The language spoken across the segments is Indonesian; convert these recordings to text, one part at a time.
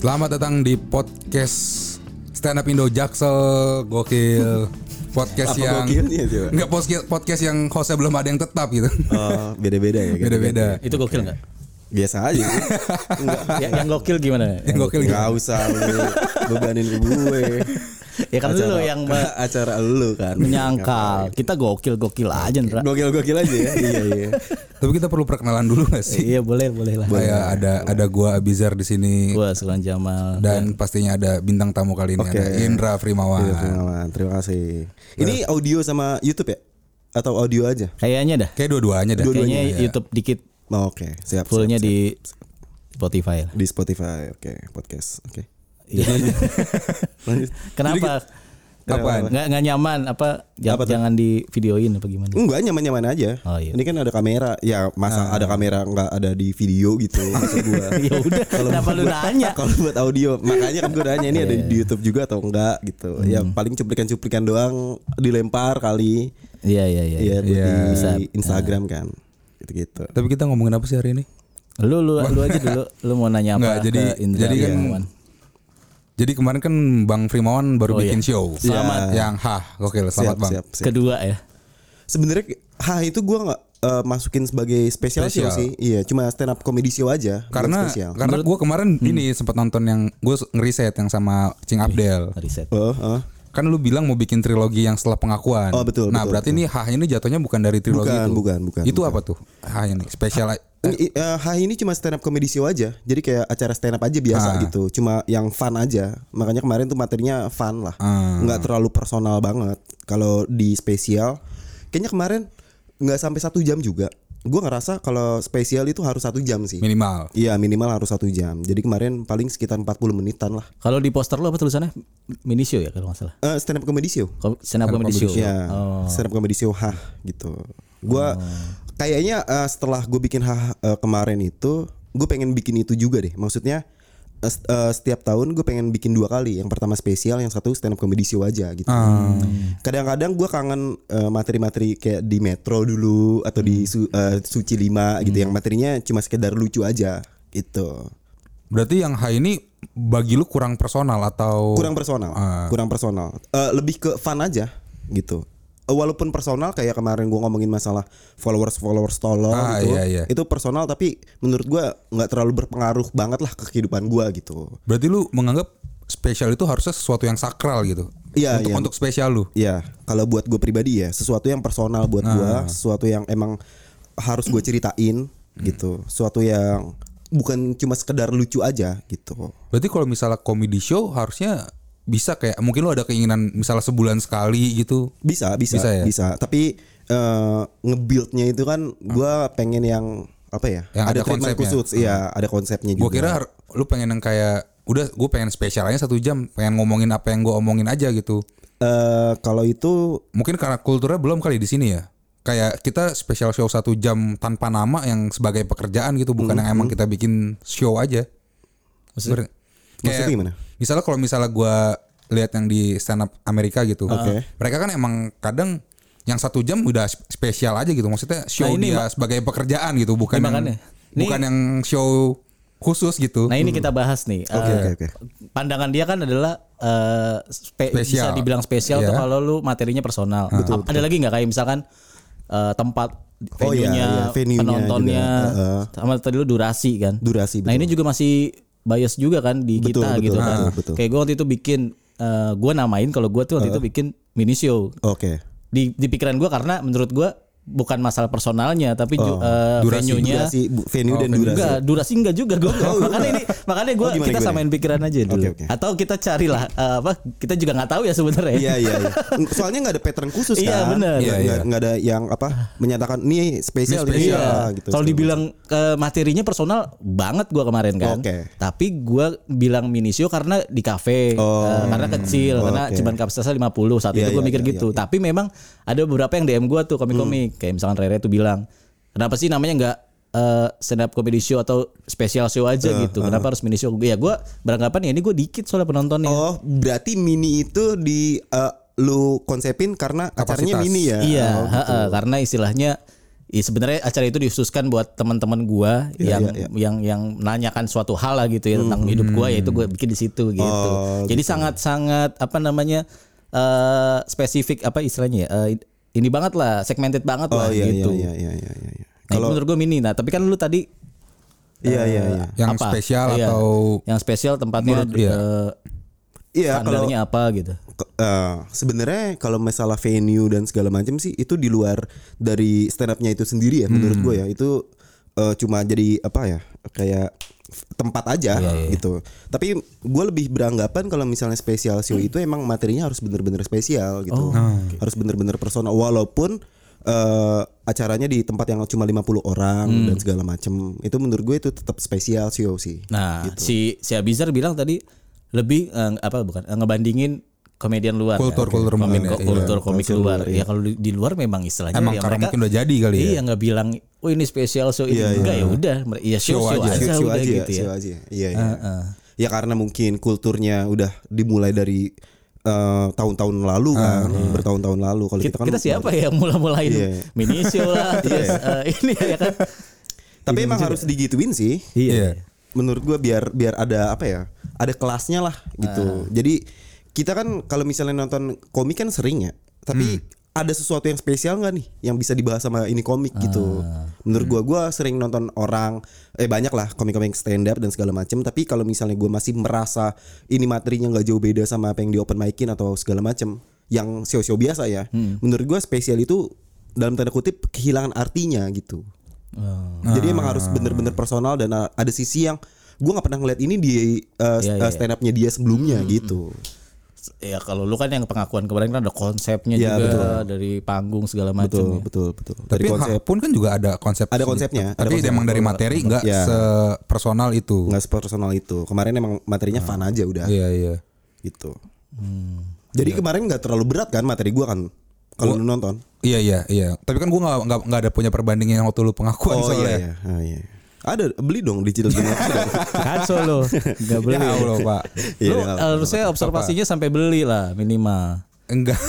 Selamat datang di podcast Stand Up Indo Jaksel. Gokil. Podcast Apa yang gokilnya coba? Enggak, podcast yang hostnya belum ada yang tetap gitu. Oh, beda-beda ya. Beda-beda. Itu gokil nggak? Biasa aja sih. Yang gokil gimana? Yang gokil gitu. Gak usah lu bebanin ke gue. Ya kan lu yang acara lu kan menyangkal. Kita gokil aja, Ndra. Gokil aja ya. Iya. Tapi kita perlu perkenalan dulu gak sih? Iya boleh lah. Kayak ada gua Abizar di sini Gua Sultan Jamal. dan pastinya ada bintang tamu kali ini Oke. ada Indra Frimawan. Terima kasih. Ini audio sama YouTube ya? Atau audio aja? Kayaknya dah. Kayak dua-duanya dah. Kayaknya Ya. YouTube dikit, Oh, oke, siap. fullnya siap. di Spotify. Di Spotify. Oke, podcast. Oke. Iya. Lanjut. Kenapa? Apaan? Nggak nyaman apa? Apa tuh? Jangan di videoin apa gimana? Enggak, nyaman-nyaman aja. Oh, iya. Ini kan ada kamera. Ya, masa ada kamera enggak ada di video gitu maksud gua. Ya udah. Kenapa lu nanya? Kalau buat audio, makanya kan gue nanya ini ada di YouTube juga atau enggak gitu. Ya paling cuplikan-cuplikan doang dilempar kali. Iya. Iya, buat Iya. di Bisa. Instagram kan. Gitu-gitu. Tapi kita ngomongin apa sih hari ini? Lu aja dulu. Lu mau nanya Nggak, apa jadi- ke Indra jadi kan- Frimawan? Jadi kemarin kan Bang Frimawan baru Oh, bikin iya. show. Selamat. Yang gokil. Selamat Bang. Siap. Kedua ya. Sebenarnya itu gue nggak masukin sebagai spesial show Spesial. sih. Iya, cuma stand up comedy show aja. bukan Karena spesial. gue kemarin ini sempat nonton yang gue ngeriset yang sama Cing Abdel. Riset. Kan lu bilang mau bikin trilogi yang setelah pengakuan. Oh, betul, Nah betul, berarti ini ini jatuhnya bukan dari trilogi itu. Bukan. Itu apa tuh? Ini spesial. Ini cuma stand up comedy show aja. Jadi kayak acara stand up aja biasa gitu. Cuma yang fun aja. Makanya kemarin tuh materinya fun lah. Nggak terlalu personal banget. Kalau di spesial kayaknya kemarin nggak sampai 1 jam juga. Gue ngerasa kalau spesial itu harus 1 jam sih. Minimal. Iya, minimal harus 1 jam. Jadi kemarin paling sekitar 40 menitan lah. Kalau di poster lu apa tulisannya? Mini show ya kalau nggak salah. Stand up comedy show. Stand up comedy show. Ya, stand up comedy show gitu. Gua kayaknya setelah gue bikin kemarin itu, gue pengen bikin itu juga deh. Maksudnya setiap tahun gue pengen bikin 2 kali. Yang pertama spesial, yang satu stand up comedy show aja gitu. Kadang-kadang gue kangen materi-materi kayak di Metro dulu atau di Suci 5 gitu, yang materinya cuma sekedar lucu aja gitu. Berarti yang ini bagi lu kurang personal atau Kurang personal. Lebih ke fun aja gitu. Walaupun personal kayak kemarin gue ngomongin masalah followers tolol gitu. Iya. Itu personal tapi menurut gue nggak terlalu berpengaruh banget lah ke kehidupan gue gitu. Berarti lu menganggap spesial itu harusnya sesuatu yang sakral gitu. Iya, Untuk spesial lu. Iya, kalau buat gue pribadi ya sesuatu yang personal buat gue, sesuatu yang emang harus gue ceritain gitu. Sesuatu yang bukan cuma sekedar lucu aja gitu. Berarti kalau misalnya comedy show harusnya bisa kayak mungkin lu ada keinginan misalnya sebulan sekali gitu. Bisa ya? Tapi nge-build-nya itu kan gue pengen yang apa ya? Yang ada treatment konsepnya. khusus. Iya, ada konsepnya juga. Gue kira lu pengen yang kayak udah gue pengen spesial aja 1 jam, pengen ngomongin apa yang gue omongin aja gitu. Kalau itu Mungkin karena kulturnya belum kali di sini ya. Kayak kita special show 1 jam tanpa nama yang sebagai pekerjaan gitu, bukan yang emang kita bikin show aja. Maksudnya? maksudnya gimana? Misalnya kalau misalnya gue lihat yang di stand up Amerika gitu, Oke. mereka kan emang kadang yang 1 jam udah spesial aja gitu. Maksudnya show Nah, ini dia sebagai pekerjaan gitu, bukan Ini yang, makanya. bukan yang show khusus gitu. Nah ini kita bahas nih. Oke. Pandangan dia kan adalah Spesial. bisa dibilang spesial Iya. tuh kalau lu materinya personal. Ada lagi nggak kayak misalkan tempat Oh, iya, venue-nya, venue-nya penontonnya, juga. sama tadi lu durasi kan. Durasi, Nah betul. ini juga masih bias juga kan di Betul, kita betul, gitu kan. betul. Kayak gue waktu itu bikin, gue namain kalau gue tuh waktu itu bikin mini show. Oke. Di pikiran gue karena menurut gue bukan masalah personalnya tapi Durasi, venue-nya. Venue dan durasi. Enggak, durasi enggak juga gue. makanya gue gimana, kita gimana? samain pikiran aja dulu. Oke. Atau kita carilah kita juga nggak tahu ya sebenarnya. Iya. Soalnya nggak ada pattern khusus kan. Iya, benar. Nggak ada yang menyatakan nih spesial. Ini spesial. Gitu. Kalau dibilang materinya personal banget gue kemarin kan. Oke. Tapi gue bilang mini show karena di kafe, karena kecil, karena Oke. cuman kapasitasnya 50 saat itu Iya, gue iya, mikir iya, gitu. iya. Tapi memang ada beberapa yang DM gue tuh komik-komik, kayak misalkan Rere tuh bilang, kenapa sih namanya nggak stand up comedy show atau special show aja gitu? Kenapa harus mini show? Ya gue beranggapan ya ini gue dikit soalnya penontonnya. Oh, berarti mini itu di lu konsepin karena acaranya Kapasitas. mini ya? Iya, Oh, gitu. karena istilahnya sebenarnya acara itu dikhususkan buat teman-teman gua yang menanyakan suatu hal lah gitu ya tentang hidup gua, yaitu gua bikin di situ gitu. Jadi sangat-sangat apa namanya spesifik apa istilahnya ya, ini banget lah, segmented banget lah gitu. Iya. Nah, kalau menurut gua mini. Nah, tapi kan lu tadi yang apa? spesial atau yang spesial tempatnya standarnya apa gitu. Sebenarnya kalau masalah venue dan segala macam sih itu di luar dari stand up-nya itu sendiri ya menurut gue ya. Itu cuma jadi apa ya, kayak tempat aja gitu. Tapi gue lebih beranggapan kalau misalnya special show itu emang materinya harus bener-bener spesial gitu. Harus bener-bener personal, walaupun acaranya di tempat yang cuma 50 orang dan segala macam. Itu menurut gue itu tetap spesial show sih. Nah, gitu. si Abizar bilang tadi lebih ngebandingin komedian luar, kultur mungkin ya. Kultur komik luar. Ya kalau di luar memang istilahnya emang ya karena mereka mungkin udah jadi kali ya. Iya, nggak bilang oh ini spesial show ini enggak, ya udah show aja udah gitu ya. Show aja. Iya. Ya karena mungkin kulturnya udah dimulai dari tahun-tahun lalu kan, bertahun-tahun lalu. Kalau kita siapa ya mulai mini show lah terus ini ya kan. Tapi emang harus digituin sih. Iya. Menurut gua biar ada apa ya? Ada kelasnya lah gitu. Jadi kita kan kalau misalnya nonton komik kan sering ya. Tapi ada sesuatu yang spesial nggak nih yang bisa dibahas sama ini komik gitu. Menurut gua sering nonton orang banyak lah komik-komik stand up dan segala macam. Tapi kalau misalnya gua masih merasa ini materinya nggak jauh beda sama apa yang di open mic-in atau segala macam, yang show-show biasa ya. Menurut gua spesial itu dalam tanda kutip kehilangan artinya gitu. Jadi emang harus bener-bener personal dan ada sisi yang gue nggak pernah ngeliat ini di stand up-nya dia sebelumnya gitu. Ya kalau lu kan yang pengakuan kemarin kan ada konsepnya juga, betul. Dari panggung segala macam. Betul. Tapi konsep pun kan juga ada konsep. Ada konsepnya. Tapi emang dari materi nggak sepersonal itu. Nggak sepersonal itu. Kemarin emang materinya fun aja udah. Iya. Gitu. Jadi kemarin nggak terlalu berat kan materi gue kan. Kalau lu nonton. Iya. Tapi kan gue nggak ada punya perbandingan yang waktu lu pengakuan soalnya. Iya. Ada, beli dong digital game. Kan solo nggak beli. Ya Allah, Pak. Lu harusnya observasinya sampai beli lah minimal. Enggak.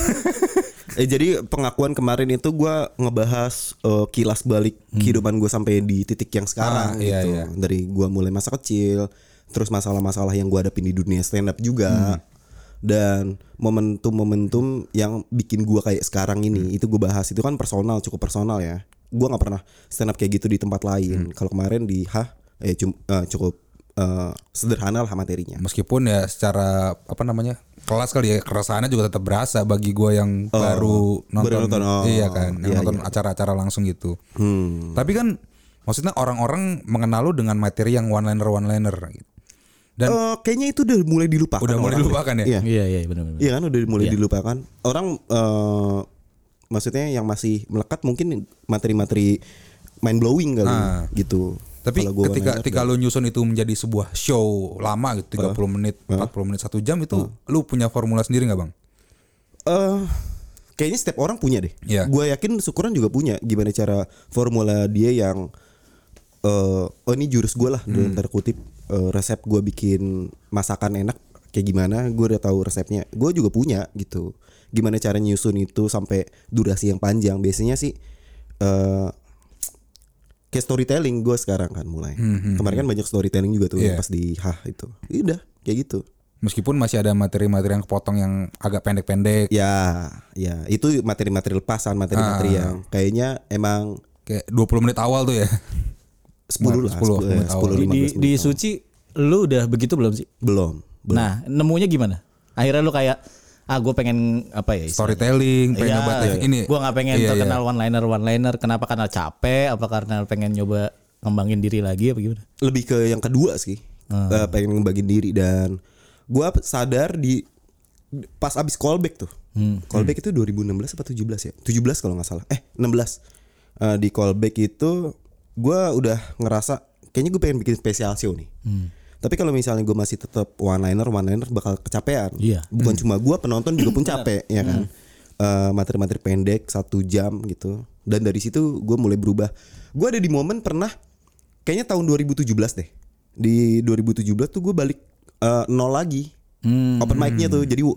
Jadi pengakuan kemarin itu gue ngebahas kilas balik kehidupan gue sampai di titik yang sekarang gitu. Iya. Dari gue mulai masa kecil, terus masalah-masalah yang gue hadapin di dunia stand up juga. Dan momentum-momentum yang bikin gue kayak sekarang ini itu gue bahas. Itu kan personal, cukup personal ya. Gue nggak pernah stand up kayak gitu di tempat lain. Kalau kemarin di cukup sederhana lah materinya. Meskipun ya secara apa namanya kelas kali ya, keresahannya juga tetap berasa bagi gue yang baru nonton. Iya kan, yang nonton acara-acara langsung gitu. Tapi kan maksudnya orang-orang mengenal lu dengan materi yang one liner gitu. Dan kayaknya itu udah mulai dilupakan. Udah mulai dilupakan ya? Iya benar. Iya kan udah mulai dilupakan. Orang maksudnya yang masih melekat mungkin materi-materi mind blowing kali gitu. Tapi ketika lu nyusun itu menjadi sebuah show lama gitu 30 menit, 40 menit, 1 jam itu lu punya formula sendiri enggak, Bang? Kayaknya setiap orang punya deh. Yeah. Gue yakin Syukuran juga punya gimana cara formula dia yang ini jurus gue lah dalam tanda kutip, resep gue bikin masakan enak kayak gimana, gue udah tahu resepnya. Gue juga punya gitu. Gimana cara nyusun itu sampai durasi yang panjang. Biasanya sih kayak storytelling gue sekarang kan mulai. Kemarin kan banyak storytelling juga tuh pas di itu. Udah kayak gitu. Meskipun masih ada materi-materi yang kepotong yang agak pendek-pendek. Ya, itu materi-materi lepasan, materi-materi yang kayaknya emang kayak 20 menit awal tuh ya. 10 menit awal. Di Suci lu udah begitu belum sih? Belum. Nah, nemunya gimana? Akhirnya lu kayak gue pengen apa ya? Storytelling, pengen nyoba ini. Gue nggak pengen terkenal one liner. Kenapa? Karena capek? Apa karena pengen nyoba ngembangin diri lagi? Apa gimana? Lebih ke yang kedua sih. Pengen ngembangin diri dan gue sadar pas abis callback tuh. Callback itu 2016 atau 17 ya? 17 kalau nggak salah. 16. Di callback itu gue udah ngerasa kayaknya gue pengen bikin spesial show nih. Tapi kalau misalnya gue masih tetap one liner bakal kecapean. Bukan cuma gue, penonton juga pun capek ya kan. Materi-materi pendek 1 jam gitu. Dan dari situ gue mulai berubah. Gue ada di momen pernah kayaknya tahun 2017 deh. Di 2017 tuh gue balik 0 lagi. Open mic-nya tuh. Jadi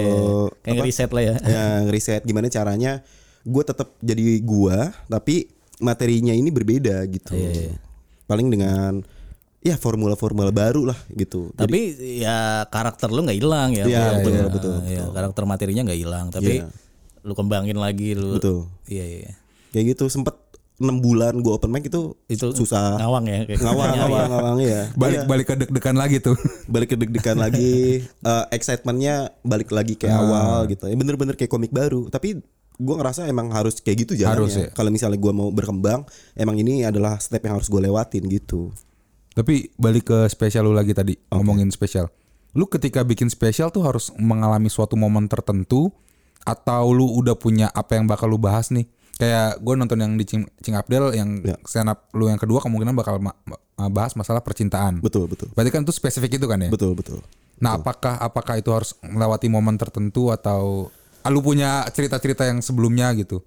kayak ngeriset lah ya. Ya ngeriset gimana caranya gue tetap jadi gue tapi materinya ini berbeda gitu. Paling dengan ya formula-formula baru lah gitu. Tapi ya karakter lu nggak hilang ya. Betul. Ya, karakter materinya nggak hilang, tapi lu kembangin lagi lu. Betul. Iya. Kayak gitu sempet 6 bulan gue open mic itu susah. Ngawang ya. Ngawang ya. Balik ke deg-degan lagi tuh. Balik ke deg-degan lagi, excitementnya balik lagi kayak awal gitu. Ya bener-bener kayak komik baru. Tapi gue ngerasa emang harus kayak gitu jalannya. Kalau misalnya gue mau berkembang, emang ini adalah step yang harus gue lewatin gitu. Tapi balik ke spesial lu lagi tadi, ngomongin spesial. Lu ketika bikin spesial tuh harus mengalami suatu momen tertentu atau lu udah punya apa yang bakal lu bahas nih? Kayak gue nonton yang di Cing Abdel yang stand up lu yang kedua kemungkinan bakal bahas masalah percintaan. Betul. Berarti kan itu spesifik itu kan ya? Betul. Nah, apakah itu harus melewati momen tertentu atau lu punya cerita-cerita yang sebelumnya gitu?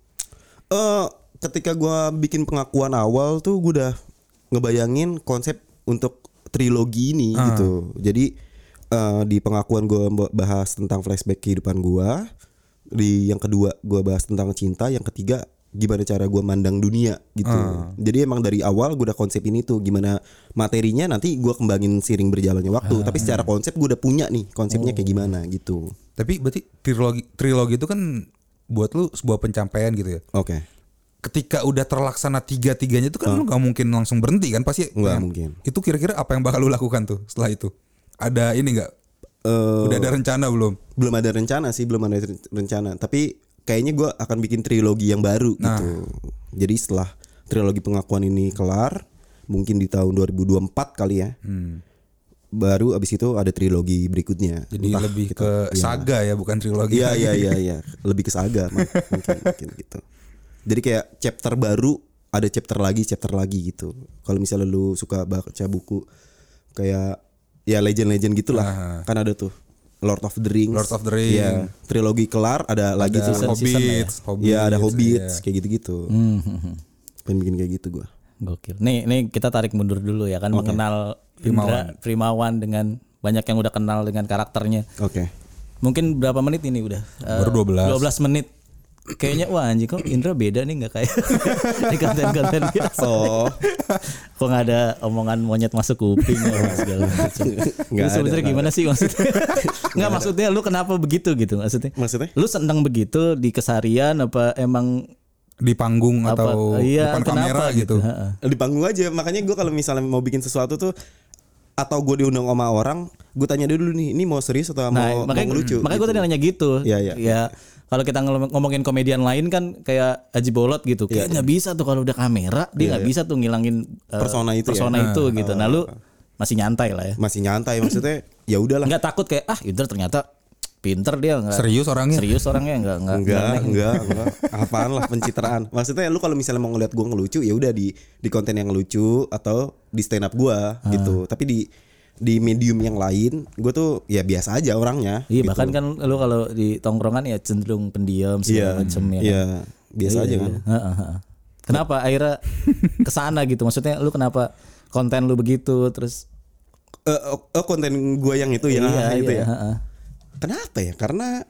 Ketika gue bikin pengakuan awal tuh gue udah ngebayangin konsep untuk trilogi ini gitu. Jadi di pengakuan gue bahas tentang flashback kehidupan gue. Di yang kedua gue bahas tentang cinta. Yang ketiga gimana cara gue mandang dunia gitu. Jadi emang dari awal gue udah konsep ini tuh. Gimana materinya nanti gue kembangin seiring berjalannya waktu. Tapi secara konsep gue udah punya nih konsepnya kayak gimana gitu. Tapi berarti trilogi itu kan buat lu sebuah pencapaian gitu ya? Oke. Ketika udah terlaksana tiga-tiganya itu kan lu gak mungkin langsung berhenti kan pasti. Nggak mungkin. Itu kira-kira apa yang bakal lu lakukan tuh setelah itu? Ada ini gak? Udah ada rencana belum? Belum ada rencana sih, belum ada rencana. Tapi kayaknya gue akan bikin trilogi yang baru gitu. Jadi setelah trilogi pengakuan ini kelar, mungkin di tahun 2024 kali ya. Baru abis itu ada trilogi berikutnya. Jadi lebih ke saga ya, bukan trilogi. Iya. Lebih ke saga mungkin gitu. Jadi kayak chapter baru, ada chapter lagi gitu. Kalau misalnya lu suka baca buku kayak ya legend-legend gitulah. Kan ada tuh Lord of the Rings. Ya, trilogi kelar ada lagi Hobbits. Ya ada Hobbits kayak gitu-gitu. Pengen bikin kayak gitu gua. Gokil. Nih kita tarik mundur dulu ya kan, mengenal Indra Primawan dengan banyak yang udah kenal dengan karakternya. Oke. Mungkin berapa menit ini udah? Baru 12 menit. Kayaknya wah anjing kok Indra beda nih nggak kayak di konten-konten biasa. Kok nggak ada omongan monyet masuk kuping segala macam. Sebenarnya gimana sih maksudnya? Nggak maksudnya lu kenapa begitu gitu maksudnya? Lu seneng begitu di keseharian apa emang di panggung atau depan kamera gitu? Di panggung aja. Makanya gue kalau misalnya mau bikin sesuatu tuh atau gue diundang sama orang, gue tanya dulu nih, ini mau serius atau mau lucu? Makanya gue tadi nanya gitu. Ya. Kalau kita ngomongin komedian lain kan kayak Aji Bolot gitu, kayak nggak bisa tuh kalau udah kamera dia nggak bisa tuh ngilangin persona itu gitu. Nah lu masih nyantai lah ya. Masih nyantai maksudnya ya udahlah. Nggak takut kayak Indra ternyata pinter dia nggak. Serius orangnya enggak. Apaan lah pencitraan. Maksudnya lu kalau misalnya mau ngeliat gue ngelucu ya udah di konten yang lucu atau di stand up gue gitu. Tapi di medium yang lain gue tuh ya biasa aja orangnya. Iya gitu. Bahkan kan lu kalau di tongkrongan ya cenderung pendiam segala macam ya. Iya biasa aja kan. Kenapa akhirnya kesana gitu? Maksudnya lu kenapa konten lu begitu terus? Konten gue yang itu yang itu ya. Kenapa ya? Karena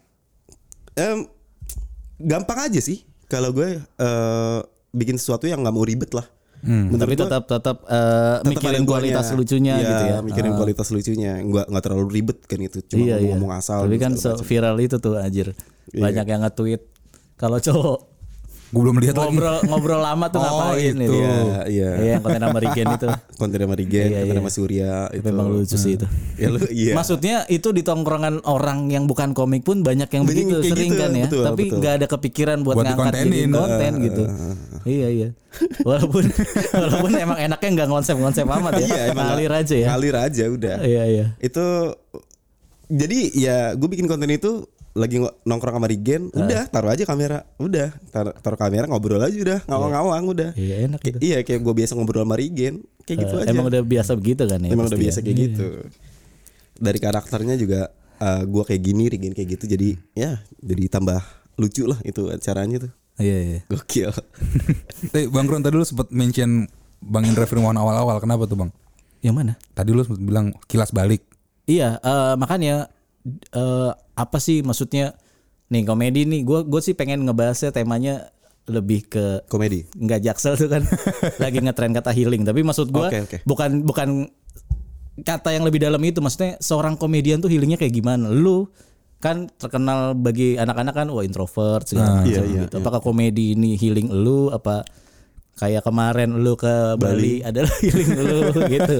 gampang aja sih kalau gue bikin sesuatu yang nggak mau ribet lah. Tapi tetap mikirin kualitas lucunya gitu ya. Mikirin kualitas lucunya, nggak terlalu ribet kan itu, cuma ngomong asal. Tapi kan viral itu tuh anjir. Banyak yang nge-tweet kalau cowok gue belum lihat ngobrol lama tuh ngapain itu. Iya, yang konten sama Regen itu. Konten sama Regen, konten sama Surya itu. Memang lucu sih itu. Maksudnya itu di tongkrongan orang yang bukan komik pun banyak yang begitu sering gitu, kan ya. Betul, tapi nggak ada kepikiran buat ngangkat jadi konten gitu. Iya. Walaupun emang enaknya nggak konsep amat ya. Ngalir aja ya. Ngalir aja udah. Iya. Itu jadi ya gue bikin konten itu lagi nongkrong sama Regen, udah taruh aja kamera, udah taruh kamera ngobrol aja udah ngawang-ngawang udah. Iya enak gitu. Iya kayak gue biasa ngobrol sama Regen, kayak gitu aja. Emang udah biasa begitu kan ya? Emang udah biasa kayak gitu. Dari karakternya juga gue kayak gini, Regen kayak gitu, jadi ya jadi tambah lucu lah itu acaranya tuh. Iya. Gokil. Bang Ron tadi lu sempat mention Bang Indra Firmawan awal-awal, kenapa tuh Bang? Yang mana? Tadi lu sempat bilang kilas balik. Iya, makanya apa sih maksudnya nih komedi nih gue sih pengen ngebahasnya temanya lebih ke komedi. Enggak, Jaksel tuh kan lagi ngetren kata healing, tapi maksud gue bukan kata yang lebih dalam itu. Maksudnya seorang komedian tuh healingnya kayak gimana? Lu kan terkenal bagi anak-anak kan introvert segala macam gitu. Apakah komedi ini healing lu, apa kayak kemarin lu ke Bali adalah healing lu gitu?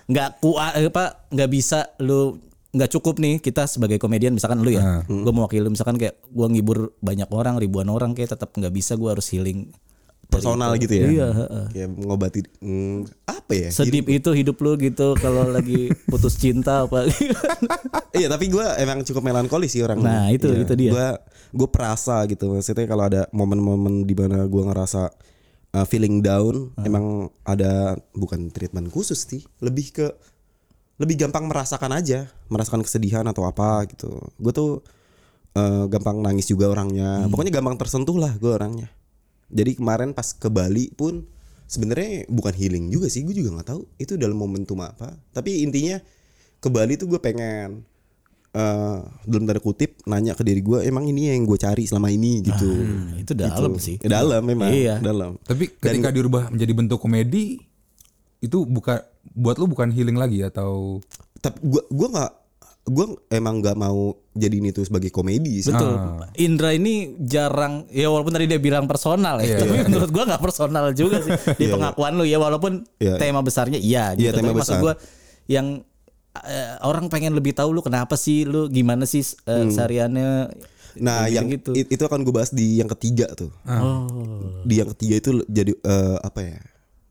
Nggak bisa lu, nggak cukup nih kita sebagai komedian misalkan lu ya, gue mau wakil lu misalkan kayak gue ngibur banyak orang, ribuan orang, kayak tetap nggak bisa, gue harus healing personal gitu ya. Iya, kayak ngobati apa ya? Sedip itu hidup lu gitu kalau lagi putus cinta apa. Iya, tapi gue emang cukup melankolis sih orang. Nah, itu dia. Gue perasa gitu. Maksudnya kalau ada momen-momen di mana gue ngerasa feeling down, emang ada bukan treatment khusus sih, lebih gampang merasakan kesedihan atau apa gitu. Gue tuh gampang nangis juga orangnya. Pokoknya gampang tersentuh lah gue orangnya. Jadi kemarin pas ke Bali pun sebenarnya bukan healing juga sih, gue juga nggak tahu itu dalam momentum apa. Tapi intinya ke Bali tuh gue pengen dalam tanda kutip nanya ke diri gue, emang ini yang gue cari selama ini gitu. Itu dalam sih. Dalam memang. Iya. Dalam. Tapi ketika dirubah menjadi bentuk komedi, itu buat lu bukan healing lagi atau? Tapi gue emang nggak mau jadiin itu sebagai komedi sih. Betul. Indra ini jarang ya, walaupun tadi dia bilang personal ya, tapi menurut gue nggak personal juga sih di pengakuan lu ya, walaupun tema besarnya gitu. Iya, tema tapi besar. maksud gue yang orang pengen lebih tahu lu kenapa sih, lu gimana sih sehariannya. Nah, yang gitu. Itu akan gue bahas di yang ketiga tuh. Di yang ketiga itu jadi apa ya?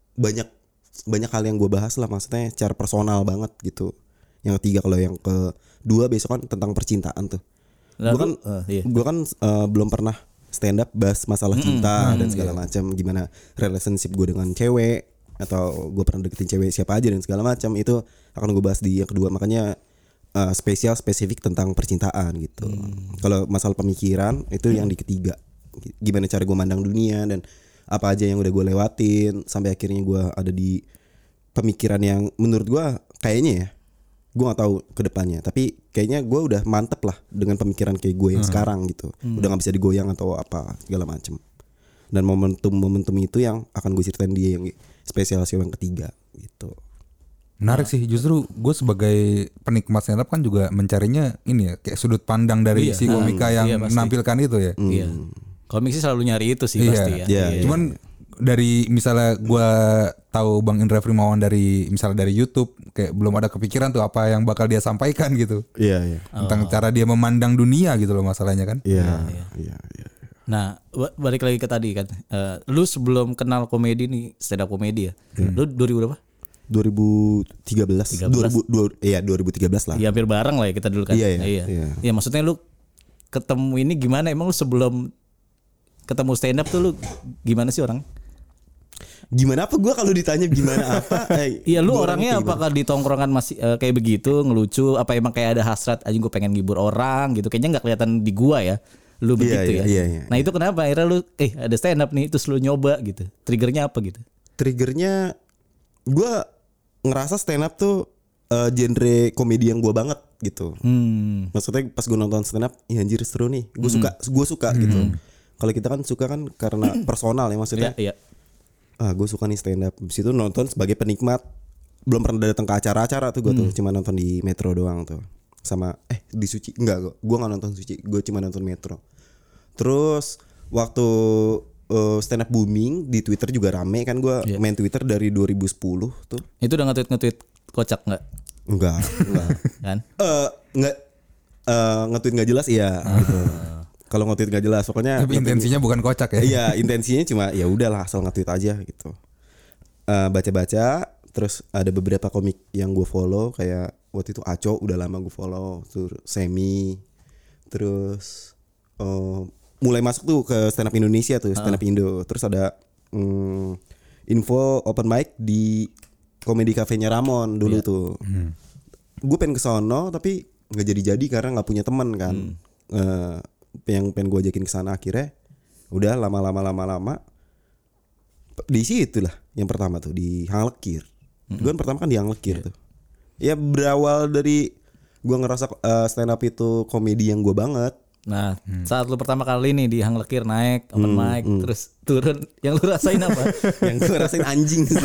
Banyak hal yang gue bahas lah, maksudnya secara personal banget gitu. Yang ketiga, kalau yang kedua besok kan tentang percintaan tuh. Gue kan belum pernah stand up bahas masalah cinta dan segala macam, gimana relationship gue dengan cewek, atau gue pernah deketin cewek siapa aja dan segala macam, itu akan gue bahas di yang kedua. Makanya spesifik tentang percintaan gitu. Kalau masalah pemikiran itu yang di ketiga. Gimana cara gue mandang dunia dan apa aja yang udah gue lewatin sampai akhirnya gue ada di pemikiran yang menurut gue kayaknya ya, gue gak tahu ke depannya, tapi kayaknya gue udah mantep lah dengan pemikiran kayak gue yang sekarang gitu. Udah gak bisa digoyang atau apa segala macem. Dan momentum itu yang akan gue ceritain di yang spesial show yang ketiga gitu. Menarik sih, justru gue sebagai penikmat stand up kan juga mencarinya ini ya, kayak sudut pandang dari si komika yang menampilkan itu ya. Iya. Komik sih selalu nyari itu sih pasti ya. Cuman dari misalnya gue tahu Bang Indra Frimawan dari misalnya dari YouTube, kayak belum ada kepikiran tuh apa yang bakal dia sampaikan gitu. Iya. Tentang cara dia memandang dunia gitu loh masalahnya kan. Iya. Nah, balik lagi ke tadi kan. Lu sebelum kenal komedi nih, stand up komedi ya. Lu 2000 berapa? 2013. 2013 lah. Iya, hampir bareng lah ya kita dulu kan. Iya. Ya maksudnya lu ketemu ini gimana? Emang lu sebelum ketemu stand up tuh lu gimana sih orang? Gimana apa gue kalau ditanya gimana apa? Iya, lu orangnya apakah di tongkrongan masih kayak begitu ngelucu? Apa emang kayak ada hasrat aja gue pengen ngibur orang gitu? Kayaknya nggak kelihatan di gua ya. Lu begitu ya. Iya. Nah, itu kenapa akhirnya lu ada stand up nih, terus lu nyoba gitu? Triggernya apa gitu? Triggernya gue ngerasa stand up tuh genre komedi yang gue banget gitu. Maksudnya pas gue nonton stand up, ya anjir seru nih. Gue suka gitu. Kalau kita kan suka kan karena personal ya maksudnya. Iya. Gue suka nih stand up. Habis itu nonton sebagai penikmat. Belum pernah datang ke acara-acara tuh gue tuh, cuma nonton di Metro doang tuh. Sama di Suci. Enggak, gue gak nonton Suci. Gue cuma nonton Metro. Terus waktu stand up booming di Twitter juga rame kan, gue main Twitter dari 2010 tuh. Itu udah nge-tweet kocak enggak? Enggak. Kan? Enggak nge-tweet enggak jelas iya gitu. Kalau nge-tweet enggak jelas pokoknya. Tapi intensinya bukan kocak ya. Iya, intensinya cuma ya udahlah asal nge-tweet aja gitu. Baca-baca, terus ada beberapa komik yang gue follow, kayak waktu itu Aco udah lama gue follow, terus Semi, terus mulai masuk tuh ke stand up Indonesia tuh, stand up Indo. Terus ada info open mic di Comedy Cafe-nya Ramon dulu tuh. Gue pengen ke sono tapi nggak jadi karena nggak punya teman kan. Yang pengen gue ajakin ke sana, akhirnya udah lama di situ lah yang pertama tuh di Hang Lekir. Gue pertama kan di Hang Lekir tuh. Ya berawal dari gue ngerasa stand up itu komedi yang gue banget. Nah, saat lu pertama kali nih di Hang Lekir naik open mic terus turun, yang lu rasain apa? Yang gue rasain anjing sih.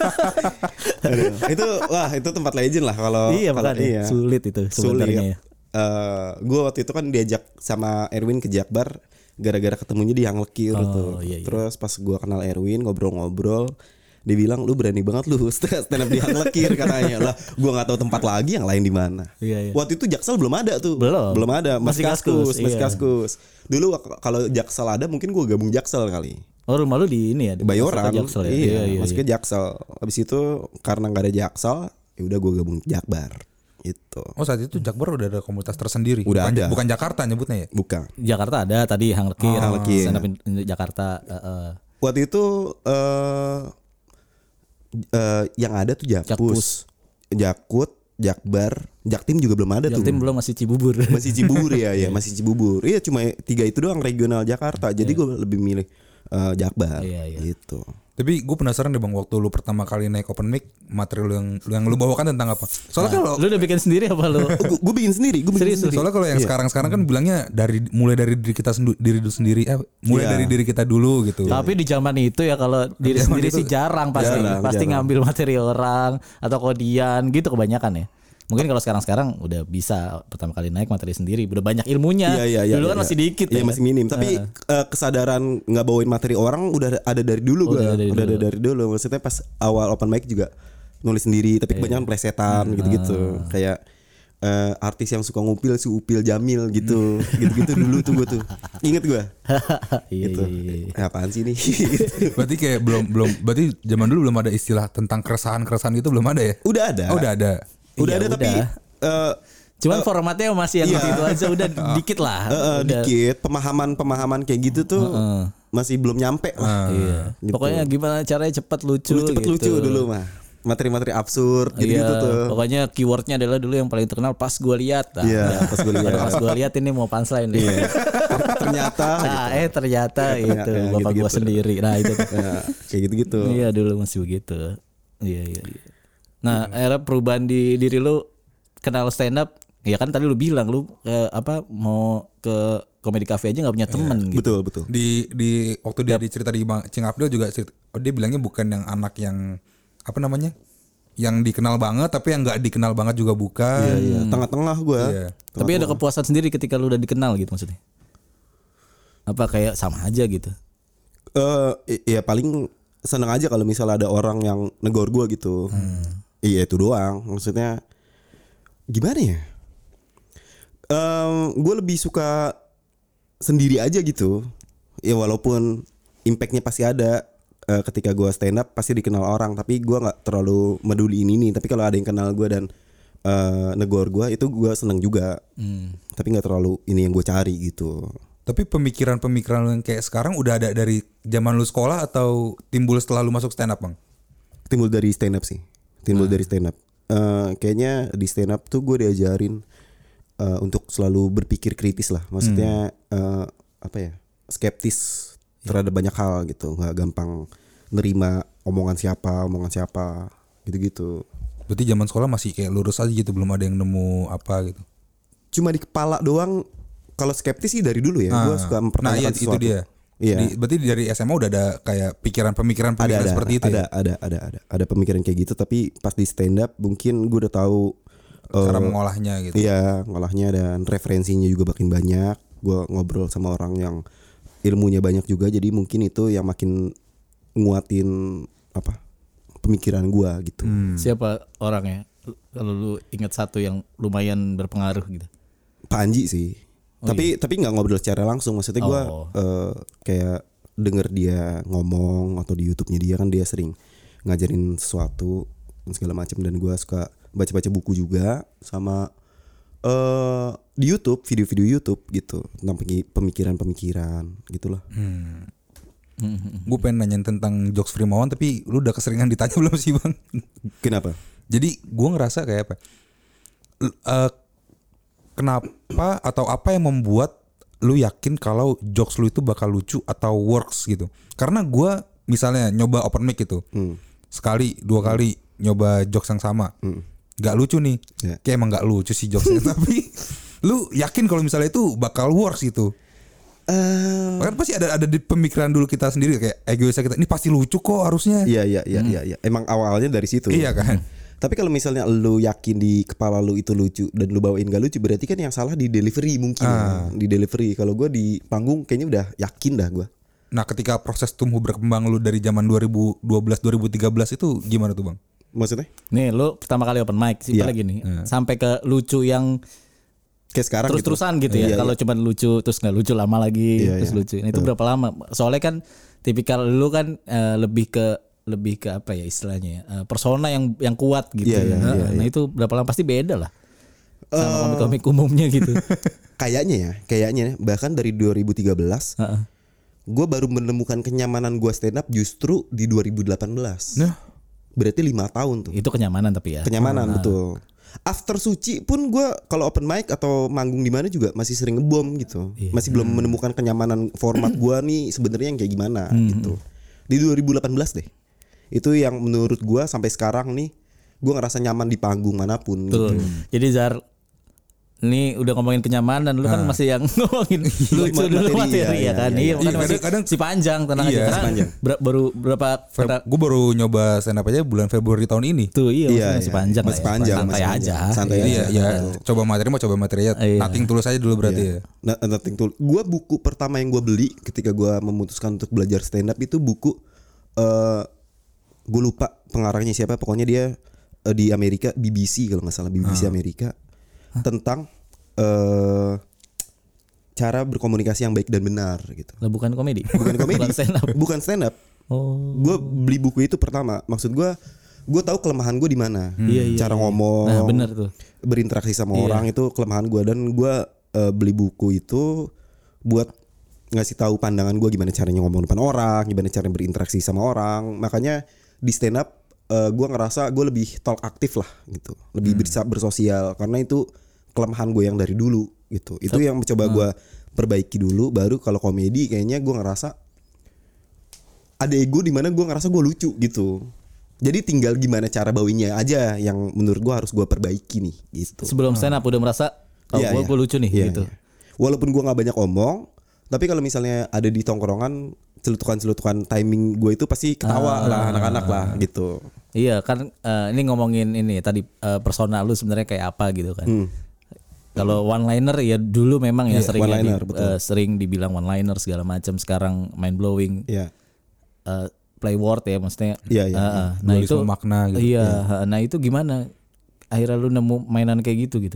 Itu tempat legend lah kalau makanya sulit itu sebenarnya. Gue waktu itu kan diajak sama Erwin ke Jakbar gara-gara ketemunya di Hang Lekir tuh. Iya. Terus pas gue kenal Erwin ngobrol-ngobrol, dia bilang lu berani banget lu stand up di Hang Lekir katanya. Lah gue nggak tahu tempat lagi yang lain di mana. Iya. Waktu itu Jaksel belum ada tuh. Belum ada. Masih Kaskus. Dulu kalau Jaksel ada mungkin gue gabung Jaksel kali. Oh, rumah lu di ini ya, di Bayoran. Jaksel ya? Iya. Masuknya Jaksel. Habis itu karena nggak ada Jaksel, ya udah gue gabung Jakbar. Itu. Oh, saat itu Jakbar udah ada komunitas tersendiri. Udah ada. Bukan Jakarta nyebutnya ya? Bukan. Jakarta ada tadi Hang Lekir. Stand up Jakarta. Waktu itu yang ada tuh Jakpus, Jakut, Jakbar, Jaktim juga belum ada tuh. Jaktim belum, masih Cibubur. Masih Cibubur ya, masih Cibubur. Iya, cuma 3 itu doang regional Jakarta. Jadi gue lebih milih Jakbar gitu. Tapi gue penasaran deh Bang, waktu lu pertama kali naik open mic, materi lu yang lu bawakan tentang apa? Soalnya kalau lu udah bikin sendiri apa lu? Gue bikin sendiri, Soalnya kalau yang sekarang kan bilangnya mulai dari diri kita sendiri, dari diri kita dulu gitu. Tapi di zaman itu ya kalau diri sendiri sih jarang pasti ngambil materi orang atau kodian gitu kebanyakan ya. Mungkin kalau sekarang udah bisa pertama kali naik materi sendiri, udah banyak ilmunya. Dulu kan masih dikit ya. Masih minim. Tapi kesadaran nggak bawain materi orang udah ada dari dulu gue. Udah ada dari dulu. Maksudnya pas awal open mic juga nulis sendiri, tapi kebanyakan plesetan gitu-gitu. Kayak artis yang suka ngupil si Upil Jamil gitu. Gitu-gitu dulu tuh gue tuh. Ingat gue. Gitu. Apaan sih ini? Berarti kayak belum berarti zaman dulu belum ada istilah tentang keresahan gitu, belum ada ya? Udah ada. Oh, udah ada. Udah ada tapi cuman formatnya masih yang gitu aja, udah dikit lah. Dikit pemahaman kayak gitu tuh masih belum nyampe lah. Gitu. Pokoknya gimana caranya cepat lucu lucu dulu mah. Materi-materi absurd gitu tuh. Pokoknya keywordnya adalah dulu yang paling terkenal pas gue lihat. Pas gue lihat ini mau punchline nih. Ternyata itu bapak gue sendiri. Nah itu kayak gitu-gitu. Iya dulu masih begitu. Iya. Nah, era perubahan di diri lu kenal stand up, ya kan tadi lu bilang lu mau ke komedi cafe aja nggak punya teman gitu. Betul. Di waktu dia cerita di Cing Abdul juga dia bilangnya bukan yang anak yang yang dikenal banget tapi yang nggak dikenal banget juga bukan. Iya. Tengah-tengah gue. Iya. Tapi ada kepuasan sendiri ketika lu udah dikenal gitu maksudnya. Apa kayak sama aja gitu? Ya paling seneng aja kalau misalnya ada orang yang negor gue gitu. Iya itu doang. Maksudnya gimana ya? Gue lebih suka sendiri aja gitu. Ya walaupun impactnya pasti ada. Ketika gue stand up pasti dikenal orang. Tapi gue gak terlalu meduli ini. Tapi kalau ada yang kenal gue dan negor gue, itu gue seneng juga. Tapi gak terlalu ini yang gue cari gitu. Tapi pemikiran yang kayak sekarang udah ada dari zaman lu sekolah atau timbul setelah lu masuk stand up Bang? Timbul dari stand up sih. Dari stand up. Kayaknya di stand up tuh gue diajarin untuk selalu berpikir kritis lah. Maksudnya skeptis terhadap banyak hal gitu. Gak gampang nerima omongan siapa gitu-gitu. Berarti zaman sekolah masih kayak lurus aja gitu, belum ada yang nemu apa gitu. Cuma di kepala doang. Kalau skeptis sih dari dulu ya. Gue suka mempertanyakan sesuatu. Itu dia. Iya. Berarti dari SMA udah ada kayak pemikiran seperti itu. Ada pemikiran kayak gitu. Tapi pas di stand up mungkin gue udah tahu cara mengolahnya gitu. Iya, ngolahnya dan referensinya juga makin banyak. Gue ngobrol sama orang yang ilmunya banyak juga. Jadi mungkin itu yang makin nguatin pemikiran gue gitu. Siapa orangnya? Kalau lu ingat satu yang lumayan berpengaruh gitu. Pak Anji sih. Tapi nggak ngobrol secara langsung. Maksudnya gue kayak denger dia ngomong atau di YouTube-nya dia kan dia sering ngajarin sesuatu dan segala macam. Dan gue suka baca-baca buku juga sama di YouTube, video-video YouTube gitu tentang pemikiran-pemikiran gitulah. Gue pengen nanyain tentang Jokes Frimawan tapi lu udah keseringan ditanya belum sih Bang? Kenapa? Jadi gue ngerasa kayak apa? Kenapa atau apa yang membuat lu yakin kalau jokes lu itu bakal lucu atau works gitu? Karena gue misalnya nyoba open mic gitu, sekali 2 kali nyoba jokes yang sama, gak lucu nih, kayak emang gak lucu sih jokesnya. Lu yakin kalau misalnya itu bakal works gitu? Kan pasti ada di pemikiran dulu kita sendiri kayak egoisnya kita. Ini pasti lucu kok harusnya. Iya. Emang awalnya dari situ. Iya kan. Tapi kalau misalnya lu yakin di kepala lu itu lucu dan lu bawain gak lucu, berarti kan yang salah di delivery mungkin. Ya. Di delivery. Kalau gue di panggung kayaknya udah yakin dah gue. Nah, ketika proses tumbuh berkembang lu dari zaman 2012 2013 itu gimana tuh, Bang? Maksudnya? Nih, lu pertama kali open mic simpel lagi nih. Sampai ke lucu yang kayak sekarang terus-terusan gitu ya. Kalau cuma lucu terus nggak lucu lama lagi terus lucu. Nah, itu berapa lama? Soalnya kan tipikal lu kan lebih ke apa ya istilahnya ya, persona yang kuat gitu. Nah, itu berapa lama pasti beda lah sama komik-komik umumnya gitu. Kayaknya bahkan dari 2013 gue baru menemukan kenyamanan gue stand up justru di 2018. Berarti 5 tahun tuh. Itu kenyamanan tapi ya. Kenyamanan betul. After Suci pun gue kalau open mic atau manggung di mana juga masih sering ngebom gitu. Masih belum menemukan kenyamanan format gue nih sebenarnya yang kayak gimana gitu. Di 2018 deh. Itu yang menurut gue sampai sekarang nih gue ngerasa nyaman di panggung manapun. Betul. Gitu. Jadi Zar, ini udah ngomongin kenyamanan, lu kan masih yang ngomongin lucu dulu materi ya kan. Iya, makanya kadang si panjang tenang aja. Sepanjang. Baru berapa? Gue baru nyoba stand up aja bulan Februari tahun ini. Tuh masih panjang. Masih panjang. Santai aja. Santai aja. Iya. Coba materi ya. Nothing tulus aja dulu berarti ya. Nothing tulus. Gue buku pertama yang gue beli ketika gue memutuskan untuk belajar stand up itu buku. Gue lupa pengarangnya siapa. Pokoknya dia di Amerika, BBC kalau nggak salah, BBC Amerika. Tentang cara berkomunikasi yang baik dan benar gitu. Lah bukan komedi. Bukan stand up. Oh. Gue beli buku itu pertama. Maksud gue tahu kelemahan gue di mana. Cara ngomong. Nah, benar tuh. Berinteraksi sama orang itu kelemahan gue, dan gue beli buku itu buat ngasih tahu pandangan gue gimana caranya ngomong depan orang, gimana caranya berinteraksi sama orang. Makanya di stand up gue ngerasa gue lebih talk aktif lah gitu. Lebih bisa bersosial karena itu kelemahan gue yang dari dulu gitu. Itu yang mencoba gue perbaiki dulu. Baru kalau komedi kayaknya gue ngerasa ada ego di mana gue ngerasa gue lucu gitu. Jadi tinggal gimana cara bawinya aja yang menurut gue harus gue perbaiki nih gitu. Sebelum stand up udah merasa gue lucu nih gitu. Walaupun gue nggak banyak omong, tapi kalau misalnya ada di tongkrongan celutukan timing gue itu pasti ketawa lah anak-anak lah gitu. Iya kan ini ngomongin ini tadi persona lu sebenarnya kayak apa gitu kan. Kalau one liner ya dulu memang ya sering dibilang one liner segala macam, sekarang mind blowing. Play word ya maksudnya. Nah itu makna gitu. Nah itu gimana akhirnya lu nemu mainan kayak gitu.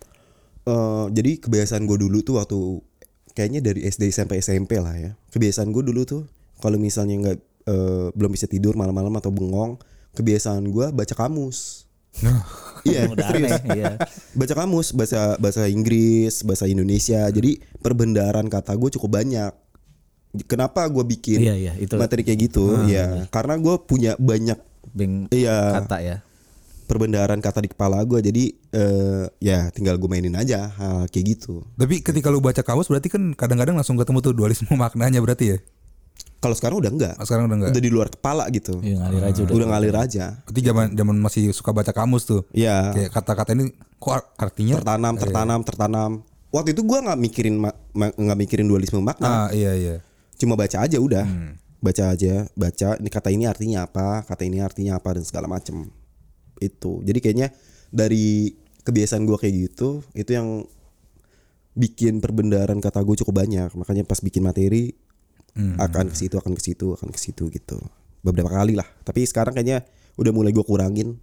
Jadi kebiasaan gue dulu tuh waktu kayaknya dari SD sampai SMP lah ya. Kebiasaan gue dulu tuh kalau misalnya nggak belum bisa tidur malam-malam atau bengong, kebiasaan gue baca kamus. Iya, serius. Baca kamus, bahasa Inggris, bahasa Indonesia. Jadi perbendaharaan kata gue cukup banyak. Kenapa gue bikin materi kayak gitu? Karena gue punya banyak kata ya. Perbendaharaan kata di kepala gue. Jadi tinggal gue mainin aja hal kayak gitu. Tapi ketika lu baca kamus berarti kan kadang-kadang langsung ketemu tuh dualisme maknanya berarti ya? Kalau sekarang udah enggak. Udah di luar kepala gitu. Ngalir aja udah ngalir aja. Itu zaman masih suka baca kamus tuh. Iya. Kayak kata-kata ini kok artinya tertanam. Waktu itu gue nggak mikirin dualisme makna. Iya. Cuma baca aja udah. Baca ini kata ini artinya apa dan segala macem. Itu. Jadi kayaknya dari kebiasaan gue kayak gitu, itu yang bikin perbendaharaan kata gue cukup banyak. Makanya pas bikin materi akan ke situ gitu. Beberapa kali lah. Tapi sekarang kayaknya udah mulai gue kurangin.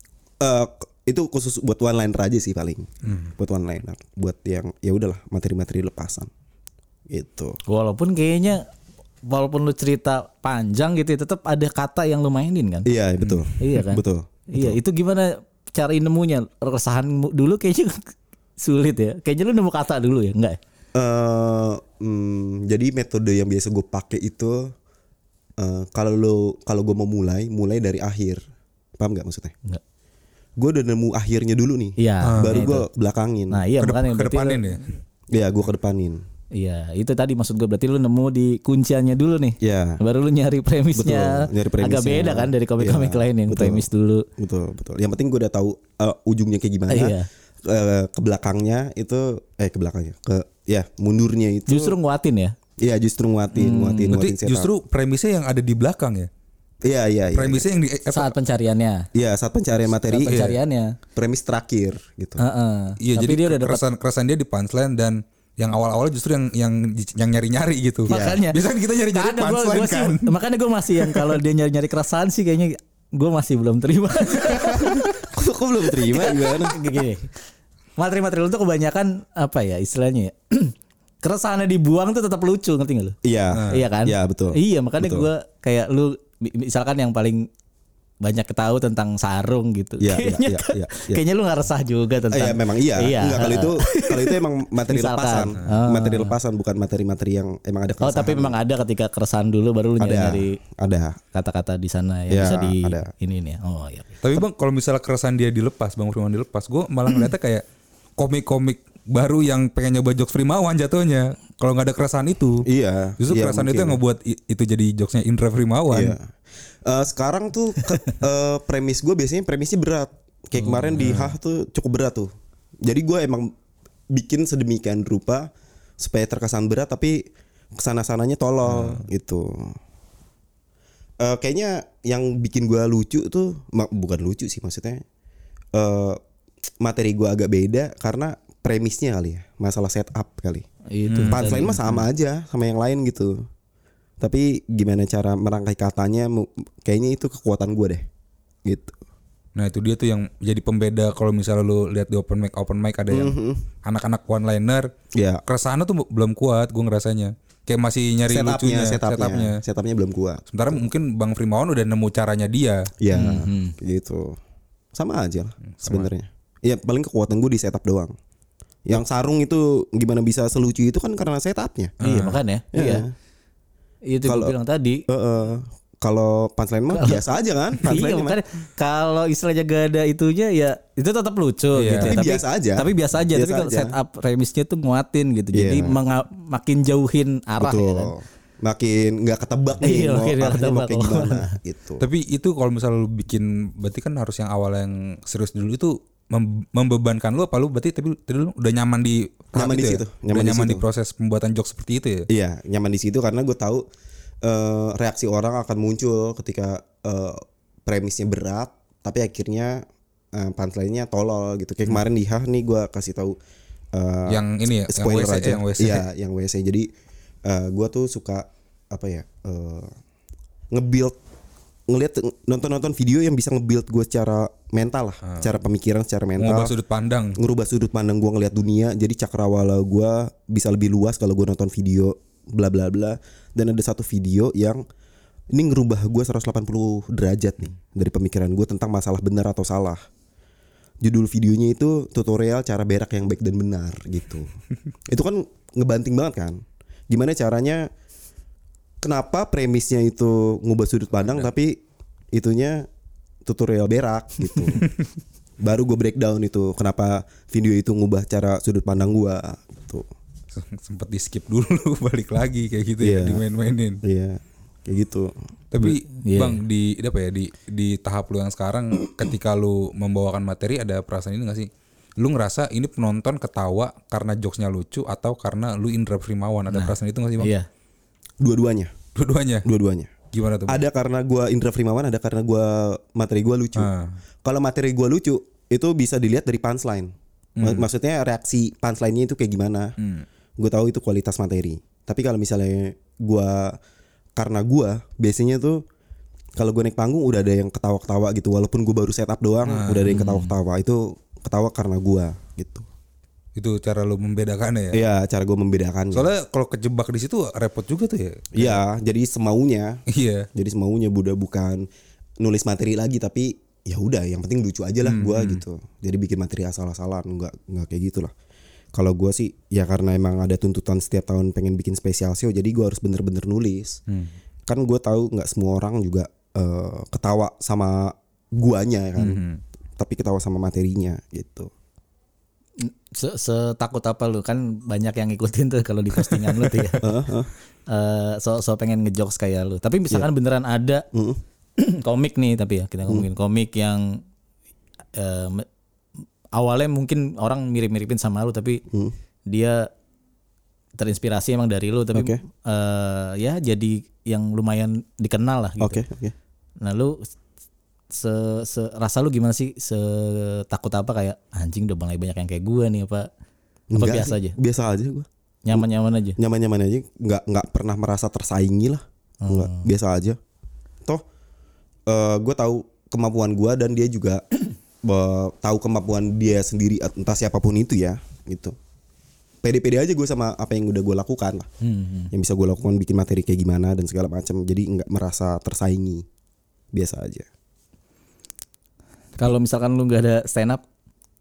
Itu khusus buat one liner aja sih paling. Buat one liner, buat yang ya udahlah materi-materi lepasan. Gitu. Walaupun lu cerita panjang gitu tetap ada kata yang lu mainin kan? Iya, betul. Iya kan? Betul. Iya, itu gimana cara nemunya? Keresahan dulu kayaknya sulit ya. Kayaknya lu nemu kata dulu ya, enggak? Jadi metode yang biasa gue pakai itu kalau gue mau mulai dari akhir. Paham nggak maksudnya? Enggak. Gue udah nemu akhirnya dulu nih. Iya. Baru gue belakangin. Nah iya makanya kedepanin ya. Iya, gue kedepanin. Iya, itu tadi maksud gue berarti lu nemu di kunciannya dulu nih. Iya. Baru lu nyari premisnya. Betul, nyari premisnya. Agak beda kan dari komik-komik lain yang premis dulu. Betul. Yang penting gue udah tahu ujungnya kayak gimana. ke belakangnya itu mundurnya itu justru nguatin ya. Iya, justru nguatin Berarti setup. justru premisnya yang ada di belakang ya. Iya. Premisnya yang di Saat pencariannya. Iya, saat pencarian materi. Saat pencariannya. Premis terakhir gitu. Iya, Tapi jadi dia udah dapat. keresahan dia di punchline dan yang awal-awal justru yang nyari-nyari gitu. Makanya. Biasanya kita nyari-nyari Ada, punchline gua kan. makanya gue masih yang kalau dia nyari-nyari keresahan sih kayaknya gue masih belum terima. Kok belum terima gimana? Gini. Materi-materi lu tuh kebanyakan apa ya istilahnya ya? Keresahannya dibuang tuh tetap lucu, ngerti gak lu? Iya. Iya kan? Iya, betul. Iya, makanya Betul. gue kayak lu misalkan yang paling banyak ketahu tentang sarung gitu. Iya, iya. Kayaknya lu gak resah juga tentang. Iya, memang iya. Enggak, kalau itu emang materi Misalkan. lepasan. Materi lepasan bukan materi-materi yang emang ada keresahan. Oh, tapi memang ada ketika keresahan dulu baru lu nyari ada kata-kata di sana yang Iya, bisa di ada. ini nih. Oh, iya. Tapi Bang, kalau misalnya keresahan dia dilepas, Bang Frimawan dilepas, gue malah ngeliatnya kayak komik-komik baru yang pengen nyoba jokes Frimawan jatuhnya. Kalau nggak ada keresahan itu, Iya. justru iya, keresahan itu mungkin. yang ngebuat itu jadi jokesnya Indra Frimawan. Iya. Sekarang tuh premis gue biasanya premisnya berat. Kayak kemarin di Hah tuh cukup berat tuh. Jadi gue emang bikin sedemikian rupa supaya terkesan berat tapi kesana-sananya tolol gitu. Kayaknya yang bikin gue lucu tuh bukan lucu sih maksudnya. Materi gue agak beda karena premisnya kali ya, masalah setup kali. Itu Punchline mah sama aja sama yang lain gitu. Tapi gimana cara merangkai katanya kayaknya itu kekuatan gue deh. Gitu. Nah itu dia tuh yang jadi pembeda kalau misalnya lu lihat di open mic ada yang anak-anak one liner, Iya. keresahannya tuh belum kuat, gue ngerasanya. Kayak masih nyari lucunya, setupnya belum kuat. Sementara mungkin Bang Frimawan udah nemu caranya dia. Ya, gitu. Sama aja lah sebenarnya. Ya paling kekuatan gue di setup doang. Yang sarung itu gimana bisa selucu itu kan karena setupnya. Iya, makanya. Iya. Itu gue bilang tadi. Kalau punchline mah biasa aja kan. Iya, makanya kalau istilahnya gak ada itunya ya itu tetap lucu gitu. Tapi biasa aja. Tapi biasa aja. Biasa Tapi kalau aja. setup premisnya tuh nguatin gitu. Jadi makin jauhin arah Betul. ya kan. Makin nggak ketebak nih Iya, mau makin nggak arahnya mau ketebak. kayak gimana gitu. Tapi itu kalau misalnya lu bikin, berarti kan harus yang awal yang serius dulu itu membebankan lu apa lu berarti tapi lu udah nyaman di Nyaman di itu situ, ya? Udah nyaman di di situ. proses pembuatan jokes seperti itu ya. Iya, nyaman di situ karena gue tahu reaksi orang akan muncul ketika premisnya berat, tapi akhirnya punchline-nya tolol gitu. Kayak kemarin di Hah nih gue kasih tahu Yang ini ya, yang spoiler WC, aja. yang WC. Iya, yang WC. Jadi gue tuh suka apa ya nge-build ngelihat nonton video yang bisa nge-build gue secara mental lah, secara pemikiran, secara mental. Ngerubah sudut pandang Gue ngelihat dunia, jadi cakrawala gue bisa lebih luas kalau gue nonton video bla bla bla. Dan ada satu video yang ini ngerubah gue 180 derajat nih dari pemikiran gue tentang masalah benar atau salah. Judul videonya itu tutorial cara berak yang baik dan benar gitu. Itu kan ngebanting banget kan. Gimana caranya, kenapa premisnya itu ngubah sudut pandang tapi itunya tutorial berak gitu. Baru gue breakdown itu kenapa video itu ngubah cara sudut pandang gue gitu. Sempet di skip dulu balik lagi kayak gitu ya, dimain-mainin. Iya, kayak gitu. Tapi Bang di apa ya di tahap lu yang sekarang ketika lu membawakan materi ada perasaan ini gak sih? Lu ngerasa ini penonton ketawa karena jokesnya lucu atau karena lu Indra Frimawan, ada perasaan itu gak sih Bang? Iya. Dua-duanya. Dua-duanya. Gimana tuh Bang? Ada karena gue Indra Frimawan, ada karena gue materi gue lucu. Kalau materi gue lucu itu bisa dilihat dari punchline. Maksudnya reaksi punchline-nya itu kayak gimana. Gue tahu itu kualitas materi. Tapi kalau misalnya karena gue biasanya tuh kalau gue naik panggung udah ada yang ketawa-ketawa gitu, walaupun gue baru setup doang udah ada yang ketawa-ketawa. Itu ketawa karena gue gitu. Itu cara lu membedakannya ya? Iya, cara gue membedakannya. Soalnya kalau kejebak di situ repot juga tuh ya. Iya, jadi semaunya. Iya. Jadi semaunya bukan nulis materi lagi, tapi ya udah yang penting lucu aja lah gue gitu. Jadi bikin materi asal-asalan, nggak kayak gitulah. Kalau gue sih ya karena emang ada tuntutan setiap tahun pengen bikin special show, jadi gue harus bener-bener nulis. Kan gue tahu nggak semua orang juga ketawa sama guanya kan, tapi ketawa sama materinya gitu. Setakut apa lu, kan banyak yang ngikutin tuh kalau di postingan lu tuh ya. So pengen ngejokes kayak lu. Tapi misalkan beneran ada komik nih, tapi ya kita ngomongin komik yang awalnya mungkin orang mirip-miripin sama lu tapi dia terinspirasi emang dari lu tapi ya jadi yang lumayan dikenal lah gitu. Oke. Nah lu rasa lu gimana sih, takut apa kayak anjing udah mulai banyak yang kayak gue nih apa biasa aja? Biasa aja gue. Nyaman-nyaman aja. Nyaman-nyaman aja, nggak pernah merasa tersaingi lah. Enggak, biasa aja. Toh gue tahu kemampuan gue dan dia juga tahu kemampuan dia sendiri entah siapapun itu ya gitu. Pede-pede aja gue sama apa yang udah gue lakukan lah. Yang bisa gue lakukan bikin materi kayak gimana dan segala macam. Jadi nggak merasa tersaingi. Biasa aja. Kalau misalkan lu nggak ada stand up,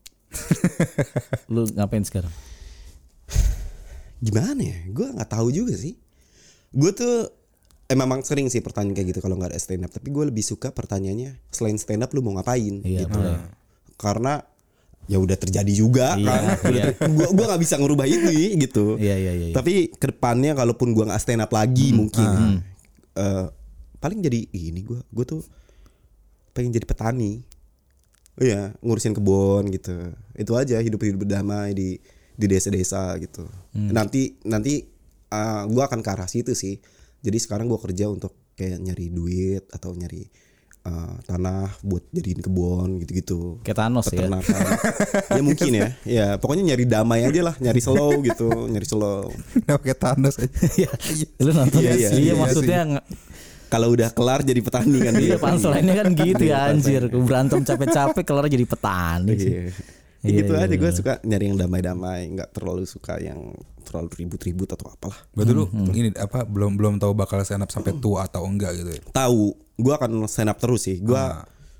lu ngapain sekarang? Gimana ya? Gue nggak tahu juga sih. Gue tuh memang sering sih pertanyaan kayak gitu kalau nggak ada stand up. Tapi gue lebih suka pertanyaannya selain stand up lu mau ngapain? Iya, gitu. Karena ya udah terjadi juga kan. Gue nggak bisa ngerubah itu gitu. Iya. Tapi kedepannya kalaupun gue nggak stand up lagi mungkin paling jadi ini gue tuh pengen jadi petani. Iya, ngurusin kebun gitu. Itu aja, hidup berdamai di desa-desa gitu. Nanti gue akan ke arah situ sih. Jadi sekarang gue kerja untuk kayak nyari duit atau nyari tanah buat jadiin kebun gitu-gitu. Kayak Thanos ya. Ya mungkin ya. Ya pokoknya nyari damai aja lah, nyari slow gitu, nyari slow. Kayak Thanos aja. Lu nonton Iya, maksudnya kalau udah kelar jadi petani kan. Iya, punchline-nya kan gitu ya anjir. Berantem capek-capek kelar jadi petani sih. Iya, gitu aja gue suka nyari yang damai-damai, nggak terlalu suka yang terlalu ribut-ribut atau apalah. Berarti lu ini apa belum tahu bakal stand up sampai tua atau enggak gitu ya? Tahu, gue akan stand up terus sih. Gue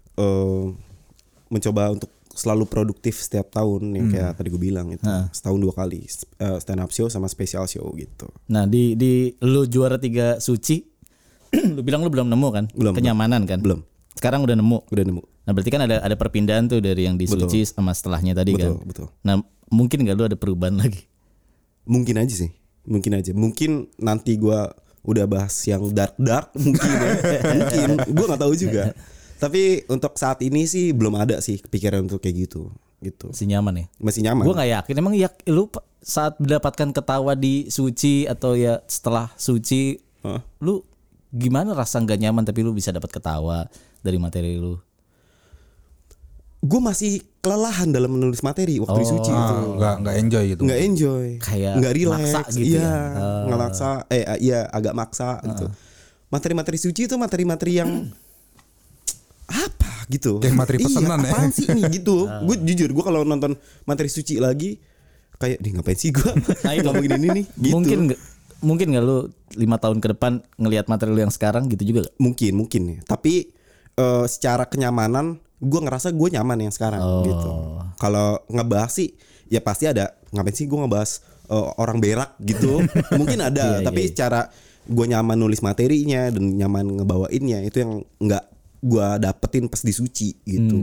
mencoba untuk selalu produktif setiap tahun yang kayak tadi gue bilang itu. Setahun 2 kali stand up show sama special show gitu. Nah, di lu juara 3 Suci lu bilang lu belum nemu kan? Kenyamanan kan? Belum. Sekarang udah nemu. Udah nemu. Nah, berarti kan ada perpindahan tuh dari yang di Suci sama setelahnya tadi kan? Betul. Nah, mungkin gak lu ada perubahan lagi? Mungkin aja sih. Mungkin nanti gue udah bahas yang dark mungkin ya. Mungkin. Gue gak tahu juga. Tapi untuk saat ini sih belum ada sih kepikiran untuk kayak gitu. Masih nyaman ya? Masih nyaman. Gue gak yakin. Emang lu saat mendapatkan ketawa di Suci atau ya setelah Suci, lu gimana rasa gak nyaman tapi lu bisa dapat ketawa dari materi lu? Gue masih kelelahan dalam menulis materi waktu di Suci itu. Nggak enjoy gitu. Nggak enjoy. Kayak nggak relax gitu iya, ya. Ngelaksa. Iya agak maksa gitu. Materi-materi Suci itu materi-materi yang apa gitu. Yang materi pesanan ya. Apaan sih ini gitu. Gue jujur gue kalau nonton materi Suci lagi kayak ngapain sih gue ngomongin ini nih gitu. Mungkin gak lu 5 tahun ke depan ngelihat materi lu yang sekarang gitu juga gak? Mungkin ya. Tapi secara kenyamanan gue ngerasa gue nyaman yang sekarang gitu. Kalau ngebahas sih ya pasti ada. Ngapain sih gue ngebahas orang berak gitu. Mungkin ada. Tapi secara gue nyaman nulis materinya dan nyaman ngebawainnya itu yang nggak gue dapetin pas di Suci gitu.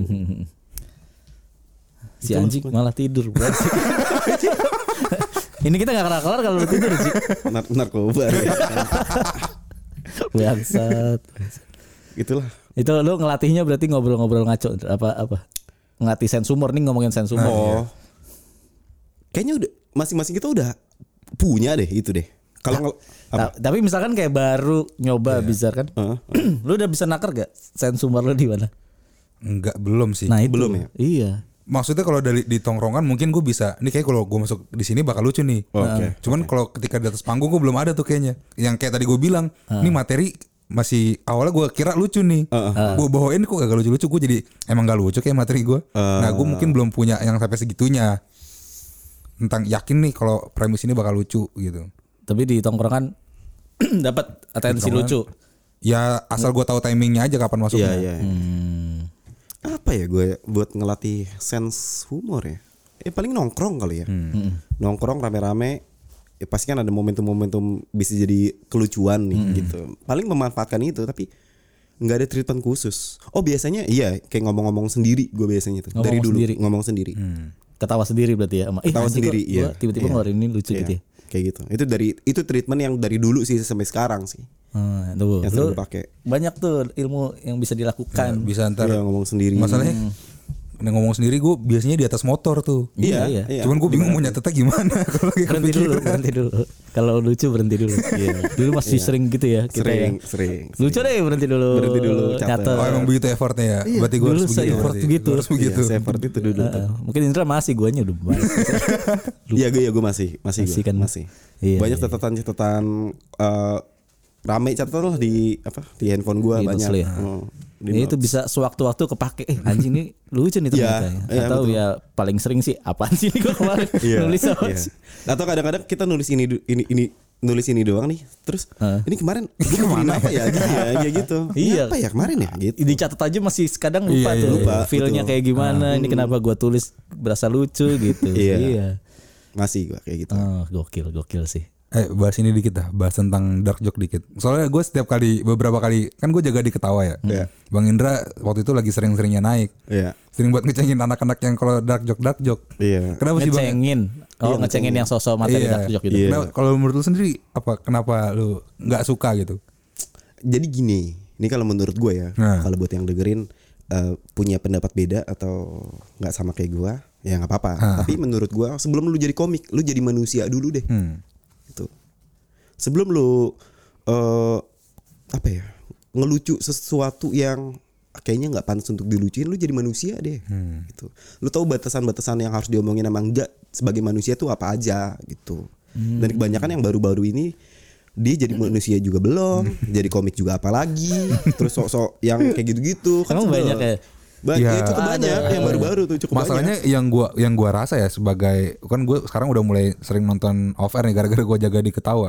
Si anjing malah tidur. Ini kita gak kelar-kelar kalau lu tidur sih. Narkoba ya. Bangsat. Gitulah. Itu lu ngelatihnya berarti ngobrol-ngobrol ngaco apa? Ngelatih sense humor nih, ngomongin sense humor. Kayaknya udah masing-masing kita udah punya deh itu deh. Kalau tapi misalkan kayak baru nyoba Bizar kan. Lu udah bisa nakar gak sense humor lu di mana? Enggak, belum sih. Nah, itu. Belum ya? Iya. Maksudnya kalau di tongkrongan mungkin gue bisa. Ini kayak kalau gue masuk di sini bakal lucu nih. Cuman kalau ketika di atas panggung gue belum ada tuh kayaknya. Yang kayak tadi gue bilang, ini materi masih awalnya gue kira lucu nih. Gue bawain kok gak lucu-lucu. Gue jadi emang gak lucu kayak materi gue. Nah gue mungkin belum punya yang sampai segitunya. Tentang yakin nih kalau premis ini bakal lucu gitu. Tapi di tongkrongan dapat atensi lucu. Ya asal gue tahu timingnya aja kapan masuknya. Iya. Apa ya gue buat ngelatih sense humor ya? Paling nongkrong kali ya. Nongkrong rame-rame. Pasti kan ada momentum-momentum bisa jadi kelucuan nih gitu. Paling memanfaatkan itu tapi nggak ada treatment khusus. Oh biasanya iya kayak ngomong-ngomong sendiri gue biasanya itu. Dari dulu ngomong sendiri. Ketawa sendiri berarti ya. Ketawa sendiri iya. Tiba-tiba ngeluarin ini lucu gitu ya. Kayak gitu. Itu treatment yang dari dulu sih sampai sekarang sih. Tuh, yang selalu pakai. Banyak tuh ilmu yang bisa dilakukan. Bisa ntar ngomong sendiri. Masalahnya ngomong sendiri gue biasanya di atas motor tuh. Iya. Cuman gue bingung mau nyatetnya gimana kalau lagi Berhenti dulu. Kalau lucu berhenti dulu. Dulu masih sering gitu ya kita sering. Lucu deh berhenti dulu. Catat. Oh emang begitu effortnya ya. Berarti gue harus begitu. Harus begitu. Iya, effort itu dulu. Mungkin Indra masih, guanya udah banyak. Iya gue masih kan? masih. Iya, Banyak catatan rame catatan lah di handphone gue banyak. Ya. Ini itu bisa sewaktu-waktu kepake. Anjing ini lucu nih ternyata. Atau ya paling sering sih apaan sih ini gue kemarin nulis apa sih? Atau kadang-kadang kita nulis nulis ini doang nih. Terus ini kemarin gue kemana apa ya? Gitu. Iya. Apa ya kemarin ya? Gitu. Dicatat aja masih kadang lupa tuh. Lupa, Feel-nya kayak gimana? Ini kenapa gue tulis berasa lucu gitu. Iya. Masih gue kayak gitu. Gokil sih. Bahas ini dikit dah, bahas tentang dark joke dikit. Soalnya gue beberapa kali kan gue jaga di Ketawa ya. Bang Indra waktu itu lagi sering-seringnya naik. Sering buat ngecengin anak-anak yang kalau dark joke. Kenapa sih Bang? Ngecengin yang sosok materi dark joke gitu. Kalau menurut lu sendiri kenapa lu nggak suka gitu? Jadi gini, ini kalau menurut gue ya, kalau buat yang dengerin punya pendapat beda atau nggak sama kayak gue, ya nggak apa-apa. Tapi menurut gue sebelum lu jadi komik, lu jadi manusia dulu deh. Gitu. Sebelum lu ngelucu sesuatu yang kayaknya nggak pantas untuk dilucuin, lu jadi manusia deh. Gitu. Lu tahu batasan-batasan yang harus diomongin sama enggak sebagai manusia tuh apa aja gitu. Dan kebanyakan yang baru-baru ini dia jadi manusia juga belum, jadi komik juga apalagi, terus sok-sok yang kayak gitu-gitu kan banyak ya. Cukup banyak yang baru-baru tuh cukup masalahnya banyak. yang gua rasa ya sebagai kan gue sekarang udah mulai sering nonton off air nih gara-gara gue jaga di Ketawa.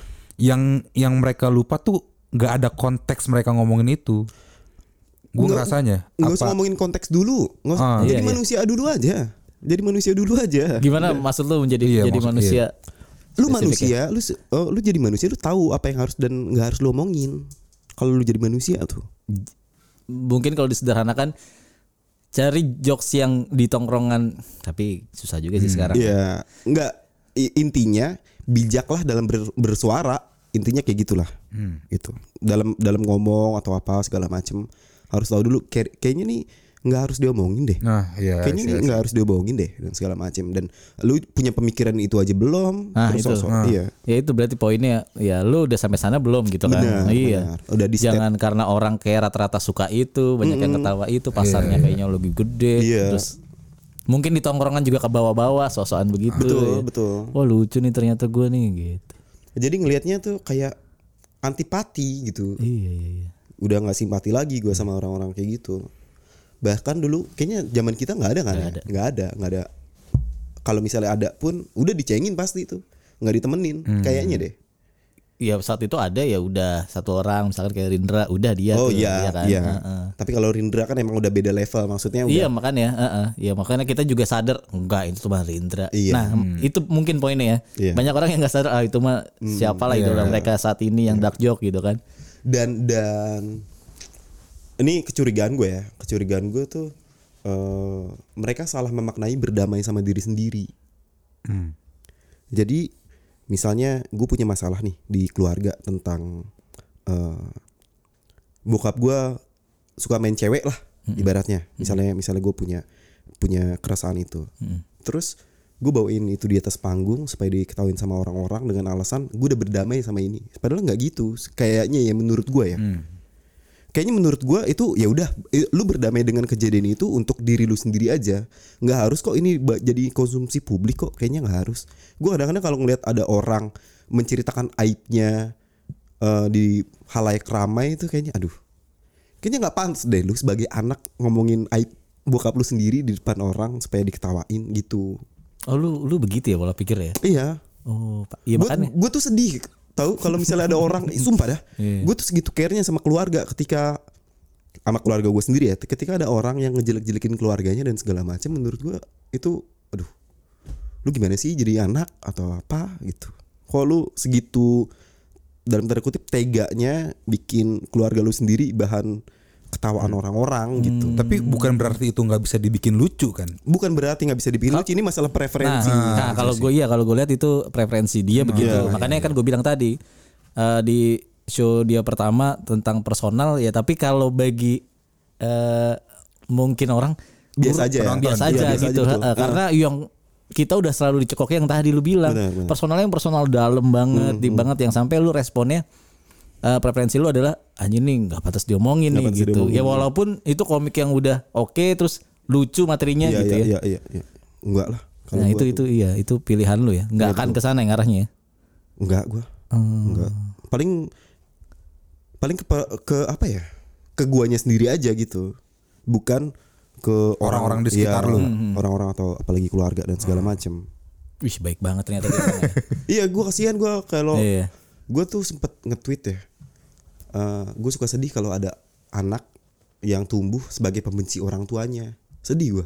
Yang mereka lupa tuh nggak ada konteks mereka ngomongin itu. Gue ngerasanya nggak usah ngomongin konteks dulu, jadi manusia dulu aja. Jadi manusia dulu aja. Gimana maksud lu jadi manusia? Lu manusia, lu jadi manusia, lu tahu apa yang harus dan nggak harus lu omongin. Kalau lu jadi manusia tuh. Mungkin kalau disederhanakan cari jokes yang di tongkrongan, tapi susah juga sih sekarang. Iya, enggak, intinya bijaklah dalam bersuara, intinya kayak gitulah. Gitu. Dalam ngomong atau apa segala macem harus tahu dulu kayaknya nih nggak harus diomongin deh. Kayaknya nih nggak harus diomongin deh dan segala macem. Dan lu punya pemikiran itu aja belum? Iya. Ya itu berarti poinnya ya lu udah sampai sana belum gitu kan? Benar. Udah di jangan karena orang kayak rata-rata suka itu, banyak yang ketawa itu, pasarnya kayaknya lebih gede. Terus mungkin di tongkrongan juga ke bawah-bawah, sosokan begitu. Betul. Oh lucu nih ternyata gue nih gitu. Jadi ngelihatnya tuh kayak antipati gitu. Iya. Udah nggak simpati lagi gue sama orang-orang kayak gitu. Bahkan dulu kayaknya zaman kita nggak ada kan? Nggak ada. Kalau misalnya ada pun udah dicengin pasti itu, nggak ditemenin kayaknya deh. Iya saat itu ada ya udah satu orang misalkan kayak Rindra udah dia. Kan? Tapi kalau Rindra kan emang udah beda level maksudnya. Iya makanya. Iya makanya kita juga sadar enggak itu cuma Rindra. Nah itu mungkin poinnya ya. Banyak orang yang nggak sadar itu mah siapalah idola mereka saat ini yang dark joke gitu kan. Dan ini kecurigaan gue tuh mereka salah memaknai berdamai sama diri sendiri. Jadi misalnya gue punya masalah nih di keluarga tentang bokap gue suka main cewek lah ibaratnya. Misalnya gue punya keresahan itu. Terus gue bawain itu di atas panggung supaya diketahuin sama orang-orang dengan alasan gue udah berdamai sama ini. Padahal nggak gitu. Kayaknya ya menurut gue ya. Kayaknya menurut gue itu ya udah lu berdamai dengan kejadian itu untuk diri lu sendiri aja, nggak harus kok ini jadi konsumsi publik kok, kayaknya nggak harus. Gue kadang-kadang kalau ngeliat ada orang menceritakan aibnya di halayak ramai itu kayaknya kayaknya nggak pantas deh lu sebagai anak ngomongin aib bokap lu sendiri di depan orang supaya diketawain gitu. Oh lu begitu ya pola pikir ya? Iya. Oh iya makanya. Gue tuh sedih. Tahu kalau misalnya ada orang sumpah dah, gue tuh segitu care-nya sama keluarga sama keluarga gue sendiri ya. Ketika ada orang yang ngejelek-jelekin keluarganya dan segala macam, menurut gue itu, lu gimana sih jadi anak atau apa gitu? Kalau lu segitu dalam tanda kutip teganya bikin keluarga lu sendiri bahan ketawaan orang-orang gitu. Tapi bukan berarti itu nggak bisa dibikin lucu kan? Bukan berarti nggak bisa dibikin lucu. Ini masalah preferensi. Nah kalau gue lihat itu preferensi dia begitu. Makanya kan gue bilang tadi di show dia pertama tentang personal ya. Tapi kalau bagi mungkin orang biasa aja ya. Biasa aja gitu. Karena yang kita udah selalu dicekoknya yang tadi lu bilang. Bener. Personalnya yang personal dalam banget, deep banget yang sampai lu responnya preferensi lu adalah anjing nih enggak pantas diomongin nih gitu. Ya walaupun itu komik yang udah oke terus lucu materinya gitu ya. Iya. Enggak lah. Nah itu pilihan lu ya. Enggak akan ke sana yang arahnya ya. Enggak gua. Enggak. Paling ke apa ya? Ke guanya sendiri aja gitu. Bukan ke orang-orang di sekitar lu. Orang-orang atau apalagi keluarga dan segala macam. Wih, baik banget ternyata dia. Iya, gua kasihan gua kalau gua tuh sempet nge-tweet ya. Gue suka sedih kalau ada anak yang tumbuh sebagai pembenci orang tuanya. Sedih gua.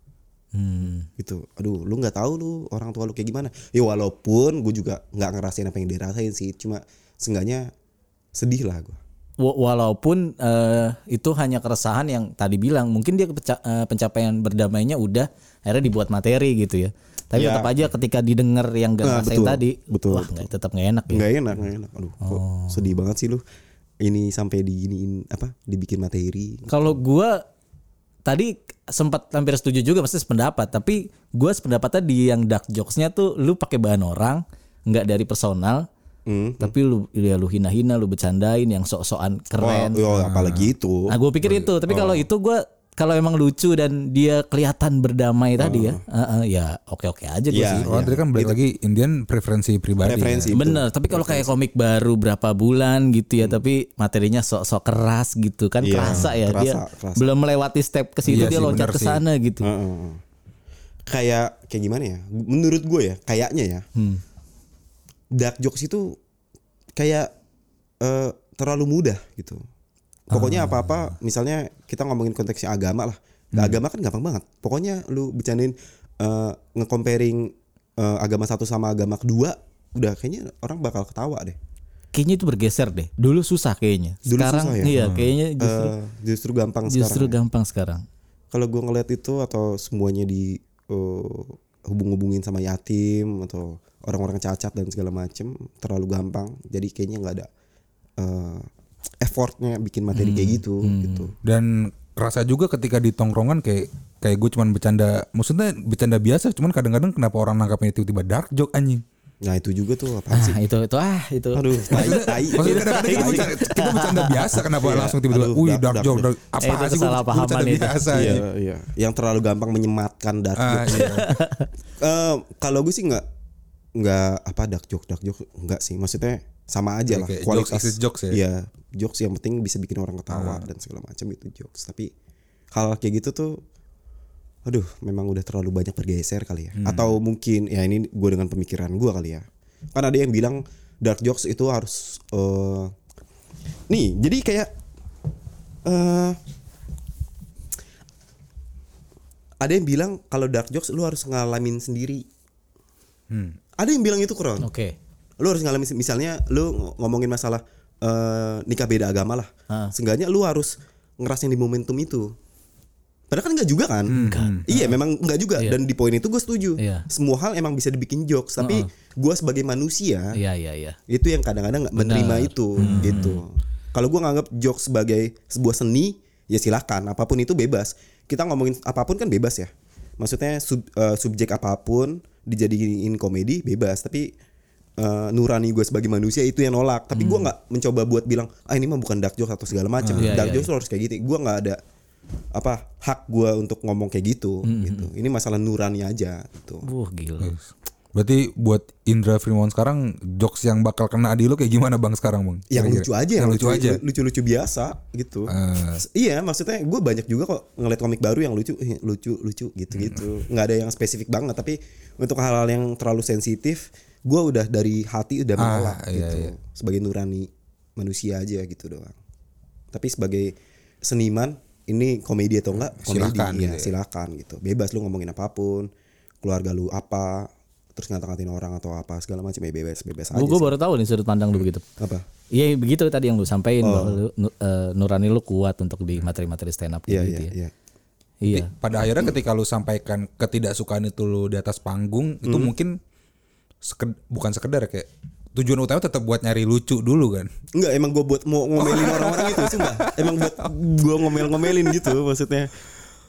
Gitu. Aduh, lu nggak tahu lu orang tua lu kayak gimana. Ya walaupun gue juga nggak ngerasain apa yang dia rasain sih, cuma seenggaknya sedih lah gue. Walaupun itu hanya keresahan yang tadi bilang, mungkin dia pencapaian berdamainya udah akhirnya dibuat materi gitu ya. Tapi tetap aja ketika didengar yang gak ngerasain tadi, wah tetap nggak enak ya. Nggak enak. Aduh, kok sedih banget sih lu. Ini sampai dibikin materi. Kalau gue tadi sempat hampir setuju juga, maksudnya sependapat. Tapi gue sependapatnya di yang dark jokesnya tuh lu pakai bahan orang, nggak dari personal. Tapi lu hina-hina, lu bercandain yang sok-sokan keren. Apalagi itu. Nah gue pikir itu. Tapi kalau itu gue kalau emang lucu dan dia kelihatan berdamai tadi ya oke aja gue sih. Tadi kan balik lagi Indian preferensi pribadi. Bener. Tapi kalau kayak komik baru berapa bulan gitu ya, tapi materinya sok-sok keras gitu kan, kerasa ya dia belum melewati step ke situ, dia loncat ke sana gitu. Kayak gimana ya? Menurut gue ya, kayaknya ya. Dark jokes itu kayak terlalu mudah gitu. Pokoknya apa-apa, misalnya kita ngomongin konteksnya agama lah. Agama kan gampang banget. Pokoknya lu bercandain nge-comparing agama satu sama agama kedua, udah kayaknya orang bakal ketawa deh. Kayaknya itu bergeser deh. Dulu susah kayaknya. Sekarang susah, ya? Iya, kayaknya justru gampang sekarang. Kalau gue ngeliat itu atau semuanya di hubung-hubungin sama yatim atau orang-orang cacat dan segala macem, terlalu gampang. Jadi kayaknya nggak ada effortnya bikin materi kayak gitu. Dan rasa juga ketika di tongkrongan kayak gue cuman bercanda, maksudnya bercanda biasa, cuman kadang-kadang kenapa orang nangkapnya tiba-tiba dark joke anjing. Nah itu juga tuh apa sih? Itu. Aduh, tai. Maksudnya kadang-kadang kita bercanda biasa, kenapa langsung tiba-tiba, dark joke. Apa sih gue bercanda biasa? Iya. Yang terlalu gampang menyematkan dark joke. Kalau gue sih nggak apa dark joke nggak sih, maksudnya sama aja lah. Kualitas jokes ya. Iya, jokes yang penting bisa bikin orang ketawa dan segala macam itu jokes. Tapi hal kayak gitu tuh, aduh, memang udah terlalu banyak bergeser kali ya. Atau mungkin ya ini gue dengan pemikiran gue kali ya. Kan ada yang bilang dark jokes itu harus nih, jadi kayak ada yang bilang kalau dark jokes lu harus ngalamin sendiri. Ada yang bilang itu keren. Oke. Lu harus ngalamin, misalnya lu ngomongin masalah nikah beda agama lah. Seenggaknya lu harus ngerasain di momentum itu. Padahal kan enggak juga kan? Iya, memang enggak juga. Iya. Dan di poin itu gue setuju. Iya. Semua hal emang bisa dibikin jokes, tapi gue sebagai manusia, itu yang kadang-kadang nggak menerima itu, gitu. Kalau gue nganggap jokes sebagai sebuah seni, ya silakan. Apapun itu bebas. Kita ngomongin apapun kan bebas ya. Maksudnya subjek apapun dijadiin komedi bebas. Tapi nurani gue sebagai manusia itu yang nolak. Tapi gue nggak mencoba buat bilang, ini mah bukan dark jokes atau segala macam. Dark jokes harus kayak gitu. Gue nggak ada hak gue untuk ngomong kayak gitu. Gitu. Ini masalah nurani aja. Gitu. Gila. Berarti buat Indra Firmawan sekarang, jokes yang bakal kena di lo kayak gimana bang sekarang bang? Yang lucu aja, lucu biasa gitu. Iya, maksudnya gue banyak juga kok ngeliat komik baru yang lucu gitu. Nggak ada yang spesifik banget. Tapi untuk hal-hal yang terlalu sensitif, gue udah dari hati udah menolak gitu. Iya. Sebagai nurani manusia aja gitu doang. Tapi sebagai seniman, ini komedi atau enggak? Komedi, silakan gitu. Bebas lu ngomongin apapun, keluarga lu apa, terus ngata-ngatain orang atau apa segala macam, ya bebas aja. Gue baru tahu nih sudut pandang lu begitu. Apa? Iya begitu tadi yang lu sampaikan, bahwa nurani lu kuat untuk di materi-materi stand up gitu ya. Iya. Pada akhirnya ketika lu sampaikan ketidaksukaan itu lu di atas panggung, itu mungkin bukan sekedar kayak tujuan utama tetap buat nyari lucu dulu kan? Enggak, emang gue buat mau ngomelin orang-orang itu, sumpah. Emang buat gue ngomel-ngomelin gitu maksudnya.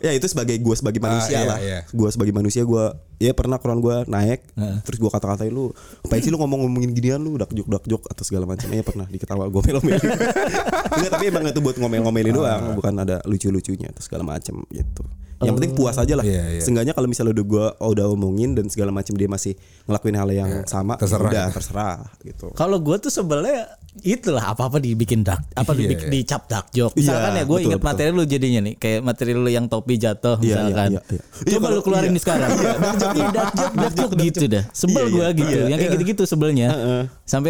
Ya itu sebagai gue sebagai manusia lah. Gue sebagai manusia gue ya pernah koran gue naik, terus gue kata-katain lu, ngapain sih lu ngomongin ginian lu, dakjok atau segala macam. Ya pernah diketawa gue ngomel-ngomelin. Enggak, tapi emang itu buat ngomel-ngomelin doang, bukan ada lucu-lucunya atau segala macam gitu. Yang penting puas aja lah. Seenggaknya kalau misalnya udah omongin dan segala macam dia masih ngelakuin hal yang sama, terserah gitu. Kalau gue tuh sebelnya itulah apa-apa dibikin dicap dakjok. Misalkan ya gue inget materi lu jadinya nih, kayak materi lu yang topi jatuh misalkan. Coba lu keluarin nih sekarang. Dakjok gitu dah. Sebel gue gitu. Yang kayak gitu-gitu sebelnya. Sampai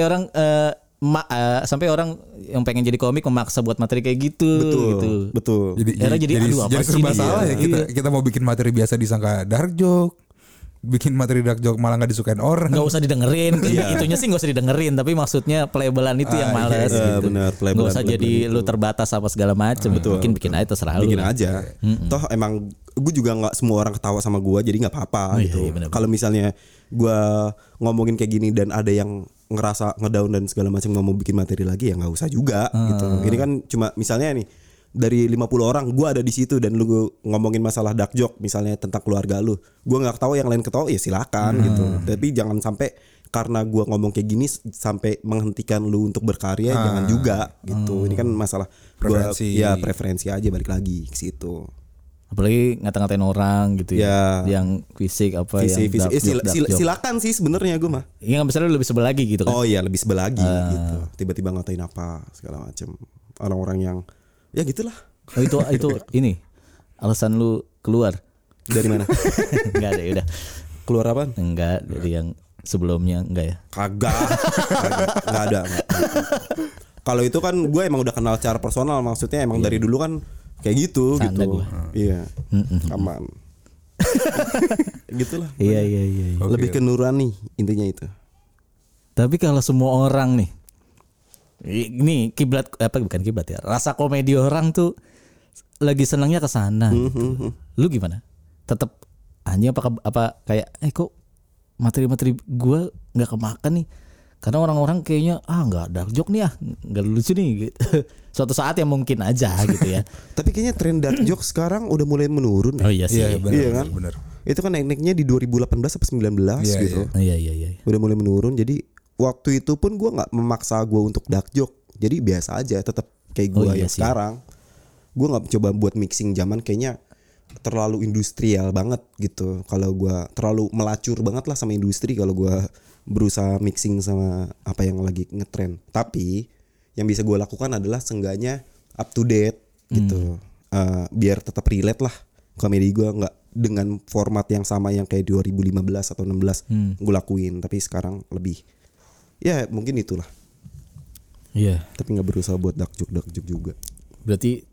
orang yang pengen jadi komik memaksa buat materi kayak gitu. Betul. Jadi serba salah ya kita mau bikin materi biasa disangka dark joke. Bikin materi dark joke malah gak disukain orang. Gak usah didengerin. Itunya sih gak usah didengerin, tapi maksudnya pelabelan itu yang males gitu. Bener, gak usah jadi lu terbatas apa segala macam. Bikin aja terserah lu. Bikin aja. Toh emang gue juga gak semua orang ketawa sama gue, jadi gak apa-apa gitu. Kalau misalnya gue ngomongin kayak gini dan ada yang ngerasa ngedown dan segala macam gak mau bikin materi lagi, ya gak usah juga gitu. Ini kan cuma misalnya nih, dari 50 orang gue ada di situ dan lu ngomongin masalah dark joke misalnya tentang keluarga lu, gue nggak ketawa yang lain ketawa ya silakan gitu, tapi jangan sampai karena gue ngomong kayak gini sampai menghentikan lu untuk berkarya, jangan juga gitu. Ini kan masalah preferensi aja, balik lagi ke situ. Apalagi ngata-ngatain orang gitu ya, yang fisik apa fisik. Silakan sih sebenarnya gue mah. Iya, nggak bisa lebih sebel lagi gitu kan? Oh iya, lebih sebel lagi gitu. Tiba-tiba ngatain apa segala macam, orang-orang yang ya gitulah. Oh itu ini alasan lu keluar dari mana? Enggak ada, udah. Keluar apa? Enggak, dari yang sebelumnya enggak ya? Kagak ada. Kalau itu kan gue emang udah kenal secara personal, maksudnya emang dari dulu kan kayak gitu. Sanda gitu. Gua. Iya. Aman. Gitulah. Iya. Lebih ke nurani intinya itu. Tapi kalau semua orang nih, ini bukan kiblat ya, rasa komedi orang tuh lagi senangnya ke sana gitu. Lu gimana? Tetap anjing apa kayak kok materi-materi gue nggak kemakan nih, karena orang-orang kayaknya nggak dark joke nih, nggak lucu nih gitu. Suatu saat ya mungkin aja gitu ya. Tapi kayaknya tren dark joke sekarang udah mulai menurun. Oh iya sih. Iya kan? Bener. Itu kan naik-naiknya di 2018 sampai 19 gitu. Iya. Udah mulai menurun, jadi waktu itu pun gue nggak memaksa gue untuk dark joke, jadi biasa aja, tetap kayak gue yang sekarang. Gue nggak coba buat mixing zaman, kayaknya terlalu industrial banget gitu. Kalau gue terlalu melacur banget lah sama industri kalau gue berusaha mixing sama apa yang lagi ngetrend. Tapi yang bisa gue lakukan adalah seenggaknya up to date gitu. Biar tetap relate lah komedi gue, nggak dengan format yang sama yang kayak 2015 atau 16 gue lakuin, tapi sekarang lebih ya mungkin itulah. Iya. Tapi nggak berusaha buat dark joke juga. Berarti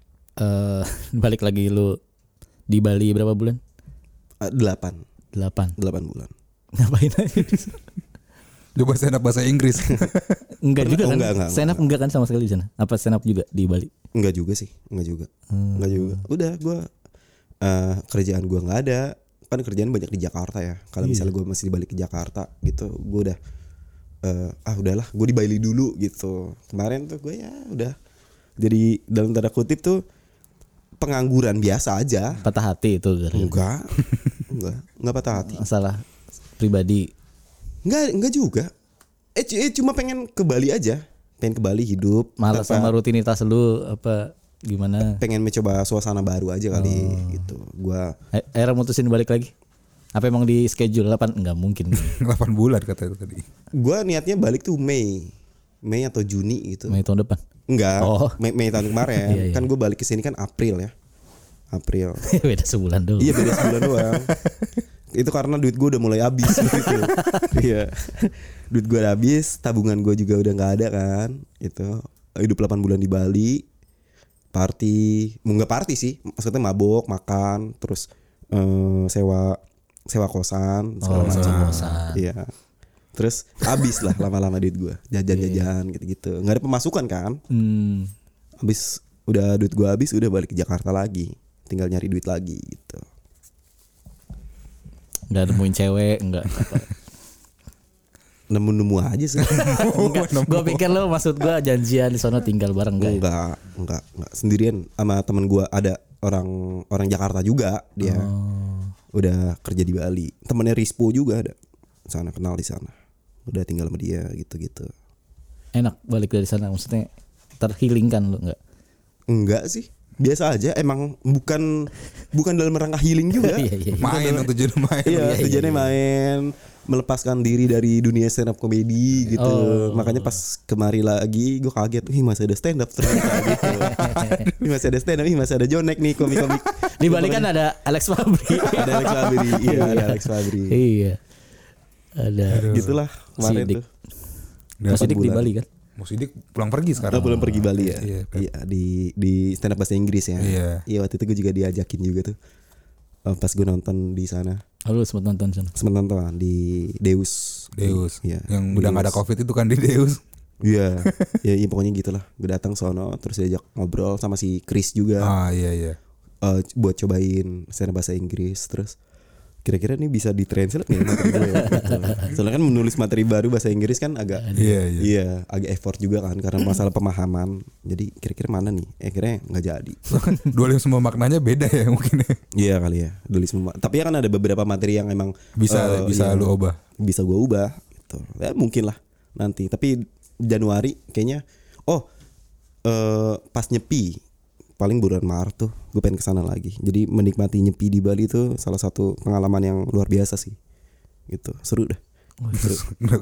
balik lagi lu di Bali berapa bulan? 8 bulan. Ngapain aja? Coba stand up bahasa Inggris. Enggak juga kan? Enggak. Stand up enggak kan sama sekali di sana? Apa stand up juga di Bali? Enggak juga sih, enggak juga. Udah gue kerjaan gue nggak ada. Kan kerjaan banyak di Jakarta ya. Kalau misalnya gue masih balik ke Jakarta gitu, gue udah udahlah, gue di Bali dulu gitu. Kemarin tuh gue ya udah jadi dalam tanda kutip tuh pengangguran biasa aja. Patah hati itu? Enggak patah hati. Masalah pribadi? Enggak juga. Cuma pengen ke Bali aja. Pengen ke Bali hidup. Malas sama rutinitas lu apa gimana? Pengen mencoba suasana baru aja kali gitu. Gua akhirnya mutusin balik lagi. Apa emang di schedule 8? Enggak mungkin. 8 bulan kata itu tadi. Gua niatnya balik tuh Mei atau Juni gitu. Mei tahun depan? Enggak. Mei tahun kemarin. Iya. Kan gue balik ke sini kan April ya. April. Beda sebulan doang. Iya, beda sebulan doang. Itu karena duit gue udah mulai habis gitu. Iya. Duit gue udah habis, tabungan gue juga udah enggak ada kan. Itu hidup 8 bulan di Bali. Party, enggak party sih. Maksudnya mabok, makan, terus sewa kosan segala macam. Iya. Terus habis lah lama-lama duit gue, jajan-jajan gitu-gitu. Nggak ada pemasukan kan? Habis udah duit gue habis, udah balik ke Jakarta lagi, tinggal nyari duit lagi gitu. Nggak nemuin cewek, nggak apa? Nemu aja sih. Gue pikir lo maksud gue janjian di sana tinggal bareng. Enggak. Sendirian sama temen gue, ada orang Jakarta juga dia. Udah kerja di Bali. Temennya Rispo juga ada. Sana kenal di sana. Udah tinggal sama dia gitu-gitu. Enak balik dari sana, maksudnya terhealing kan lu enggak? Enggak sih. Biasa aja, emang bukan dalam rangka healing juga. Main tujuannya main. Iya, tujuannya main, melepaskan diri dari dunia stand up comedy gitu. Makanya pas kemari lagi gue kaget, masih ada stand up ternyata gitu. Masih ada stand up, masih ada Jonek nih komik-komik. Di Bali kan ada Alex Fabri. Ada Alex Fabri. Iya, ada Alex Fabri. Iya. Ada. Gitulah kemarin Sidik. tuh. Mas Sidik di Bali kan? Mau Sidik pulang pergi sekarang. Pulang pergi Bali ya. Iya, di stand up bahasa Inggris ya. Iya. Waktu itu gue juga diajakin juga tuh. Pas gue nonton di sana. Lu sempat nonton sana? Sempat nonton di Deus. Iya. Yang udah nggak ada Covid itu kan di Deus. Iya. Ya pokoknya gitulah. Gue datang sono terus diajak ngobrol sama si Chris juga. Iya. Buat cobain stand up bahasa Inggris. Terus kira-kira ini bisa ditranslate nih materi gue ya? Gitu. Soalnya kan menulis materi baru bahasa Inggris kan agak agak effort juga kan karena masalah pemahaman. Jadi kira-kira mana nih? Akhirnya nggak jadi. Kan dualisme maknanya beda ya mungkin. Iya kali ya dualisme. Tapi ya kan ada beberapa materi yang emang bisa lu ubah. Bisa gue ubah gitu. Ya mungkin lah nanti. Tapi Januari kayaknya. Pas nyepi. Paling bulan Maret tuh gue pengen kesana lagi. Jadi menikmati nyepi di Bali itu salah satu pengalaman yang luar biasa sih. Gitu seru dah. Seru.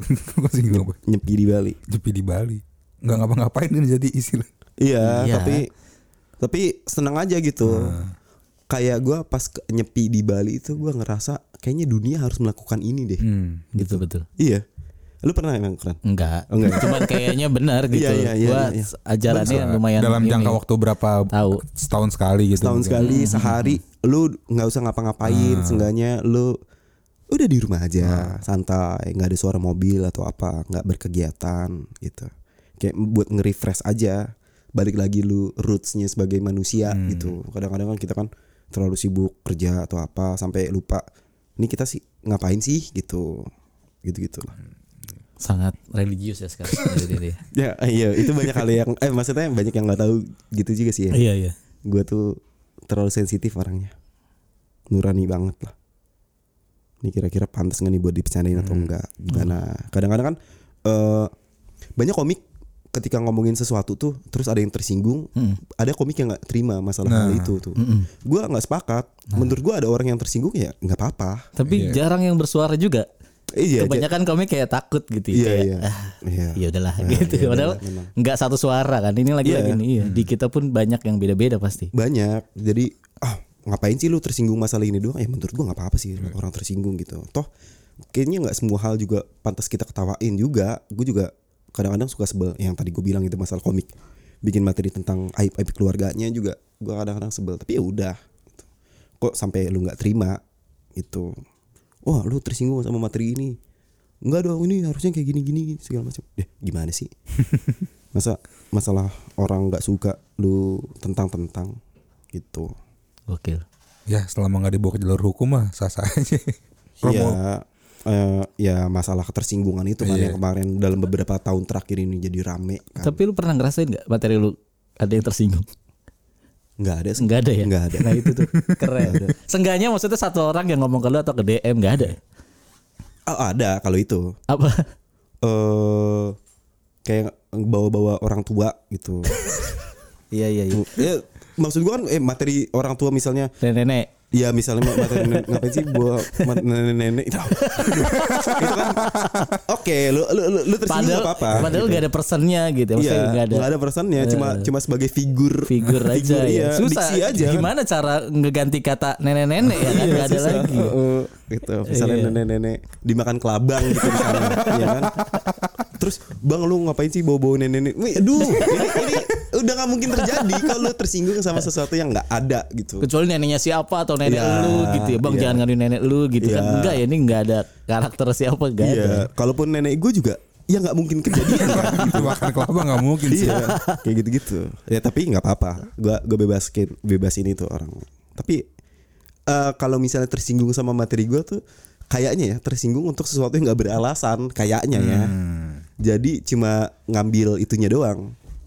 Nyepi di Bali. Nyepi di Bali. Nggak ngapa-ngapain kan jadi istilah. Iya. Tapi senang aja gitu. Kayak gue pas nyepi di Bali itu gue ngerasa kayaknya dunia harus melakukan ini deh. Gitu betul. Iya. Lu pernah emang keren? Enggak. Cuman kayaknya benar gitu. Gua ajarannya lumayan dalam jangka waktu berapa tahu setahun sekali gitu. Setahun sekali sehari lu nggak usah ngapa-ngapain, seenggaknya lu udah di rumah aja, santai, nggak ada suara mobil atau apa, nggak berkegiatan gitu. Kayak buat nge-refresh aja. Balik lagi lu rootsnya sebagai manusia gitu. Kadang-kadang kan kita kan terlalu sibuk kerja atau apa sampai lupa. Ini kita sih ngapain sih gitu. Gitu-gitu lah. Sangat religius ya sekarang. Ya iya itu banyak hal yang maksudnya banyak yang nggak tahu gitu juga sih ya. Iya. Gue tuh terlalu sensitif orangnya, nurani banget lah. Ini kira-kira pantas nggak nih buat dibicarain atau enggak? Gimana? Kadang-kadang kan banyak komik ketika ngomongin sesuatu tuh terus ada yang tersinggung, ada komik yang nggak terima masalah hal itu tuh. Gue nggak sepakat. Menurut gue ada orang yang tersinggung ya nggak apa-apa. Tapi jarang yang bersuara juga. Iya, kebanyakan komik kayak takut gitu ya. Ya udahlah gitu. Padahal nggak satu suara kan. Ini lagi nih. Di kita pun banyak yang beda-beda pasti. Banyak. Jadi ngapain sih lu tersinggung masalah ini doang? Ya menurut gua nggak apa-apa sih orang tersinggung gitu. Toh kayaknya nggak semua hal juga pantas kita ketawain juga. Gue juga kadang-kadang suka sebel. Yang tadi gue bilang itu masalah komik. Bikin materi tentang aib-aib keluarganya juga. Gue kadang-kadang sebel. Tapi ya udah. Gitu. Kok sampai lu nggak terima gitu. Wah lu tersinggung sama materi ini. Enggak dong, ini harusnya kayak gini-gini segala macam. Gimana sih? Masalah orang nggak suka lu tentang gitu. Oke. Ya selama nggak dibawa ke jalur hukum mah sah-sah aja. Ya masalah ketersinggungan itu kan yang kemarin dalam beberapa tahun terakhir ini jadi rame kan. Tapi lu pernah ngerasain nggak materi lu ada yang tersinggung? Nggak ada ya. Nggak ada. Nah itu tuh keren. Seenggaknya maksudnya satu orang yang ngomong ke lu atau ke DM nggak ada. Ada kalau itu. Apa? Kayak bawa-bawa orang tua gitu. Iya. Ya, maksud gua kan materi orang tua misalnya nenek. Iya misalnya materi ngapain sih buat nenek itu. Itu kan oke, lu tersinggung apa-apa. Padahal gitu. Gak ada personnya gitu. Iya, gak ada personnya, cuma sebagai figur aja. Ya. Susah aja. Gimana cara ngeganti kata nenek-nenek ya kan gak ada lagi. Gitu. Misalnya nenek-nenek dimakan kelabang gitu misalnya, ya kan. Terus bang lu ngapain sih bawa-bawa nenek-nenek? Aduh, ini udah gak mungkin terjadi kalau lu tersinggung sama sesuatu yang gak ada gitu. Kecuali neneknya siapa atau nenek lu gitu ya. Bang jangan ngaduin nenek lu gitu kan. Enggak ya, ini gak ada karakter siapa gak ada. Kalaupun nenek gue juga ya nggak mungkin kejadian kan. Gitu. Makan kelapa nggak mungkin sih. Kayak gitu-gitu. Ya tapi nggak apa-apa. Gue bebasin itu orang. Tapi kalau misalnya tersinggung sama materi gue tuh kayaknya ya tersinggung untuk sesuatu yang nggak beralasan kayaknya ya. Jadi cuma ngambil itunya doang.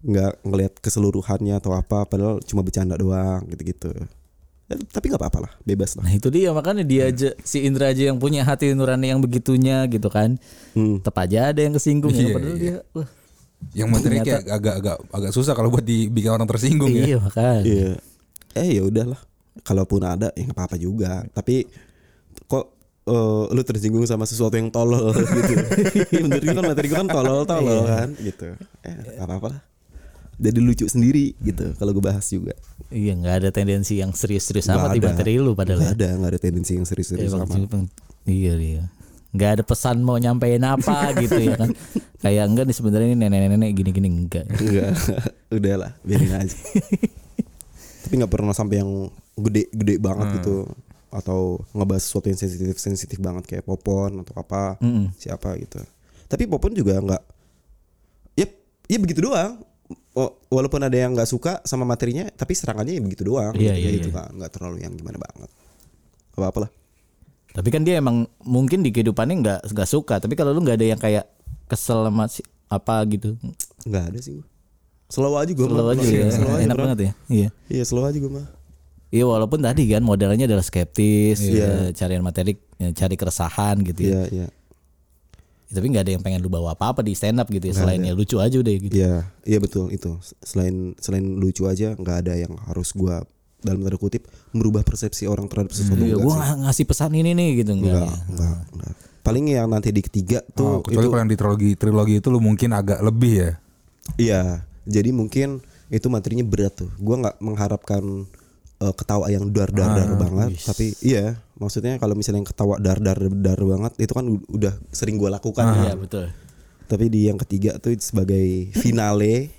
nggak ngelihat keseluruhannya atau apa, padahal cuma bercanda doang gitu-gitu. Tapi nggak apa-apa lah, bebas lah. Nah itu dia, makanya dia aja, si Indra aja yang punya hati nurani yang begitunya gitu kan, tetap aja ada yang kesinggung ya, padahal dia yang materi kayak agak susah kalau buat dibikin orang tersinggung ya. Iya makanya. Iya. Ya udahlah, kalaupun ada ya nggak apa-apa juga. Tapi kok lu tersinggung sama sesuatu yang tolol gitu. Menurut gue kan materi gue kan tolol kan gitu. Nggak apa-apa lah. Jadi lucu sendiri gitu kalau gue bahas juga. Iya, nggak ada tendensi yang serius-serius amat di materi lu padahal. Nggak ada tendensi yang serius-serius amat. Iya. Nggak ada pesan mau nyampein apa gitu ya kan. Kayak enggak nih sebenarnya ini nenek-nenek gini-gini enggak. Udahlah, biarin aja. Tapi nggak pernah sampai yang gede banget gitu, atau ngebahas sesuatu yang sensitif banget kayak Popon atau apa siapa gitu. Tapi Popon juga nggak, ya begitu doang. Walaupun ada yang nggak suka sama materinya, tapi serangannya ya begitu doang. Gitu kan, nggak terlalu yang gimana banget. Apa lah. Tapi kan dia emang mungkin di kehidupannya nggak suka. Tapi kalau lu nggak ada yang kayak kesel sama apa gitu, nggak ada sih. Slow aja gue. Slow aja ya. Enak banget ya. Iya slow aja gue mah. Iya walaupun tadi kan modalnya adalah skeptis, carian materi, cari keresahan gitu ya. Iya. Tapi nggak ada yang pengen lu bawa apa-apa di stand up gitu ya, selainnya lucu aja udah gitu. Iya betul itu. Selain lucu aja, nggak ada yang harus gua dalam tanda kutip merubah persepsi orang terhadap sesuatu. Gua ngasih pesan ini nih gitu enggak. Paling yang nanti di ketiga tuh kecuali kalau yang di trilogi itu lu mungkin agak lebih ya. Iya, jadi mungkin itu materinya berat tuh. Gua nggak mengharapkan ketawa yang dar banget, tapi iya maksudnya kalau misalnya yang ketawa dar banget itu kan udah sering gue lakukan. Iya betul. Tapi di yang ketiga tuh sebagai finale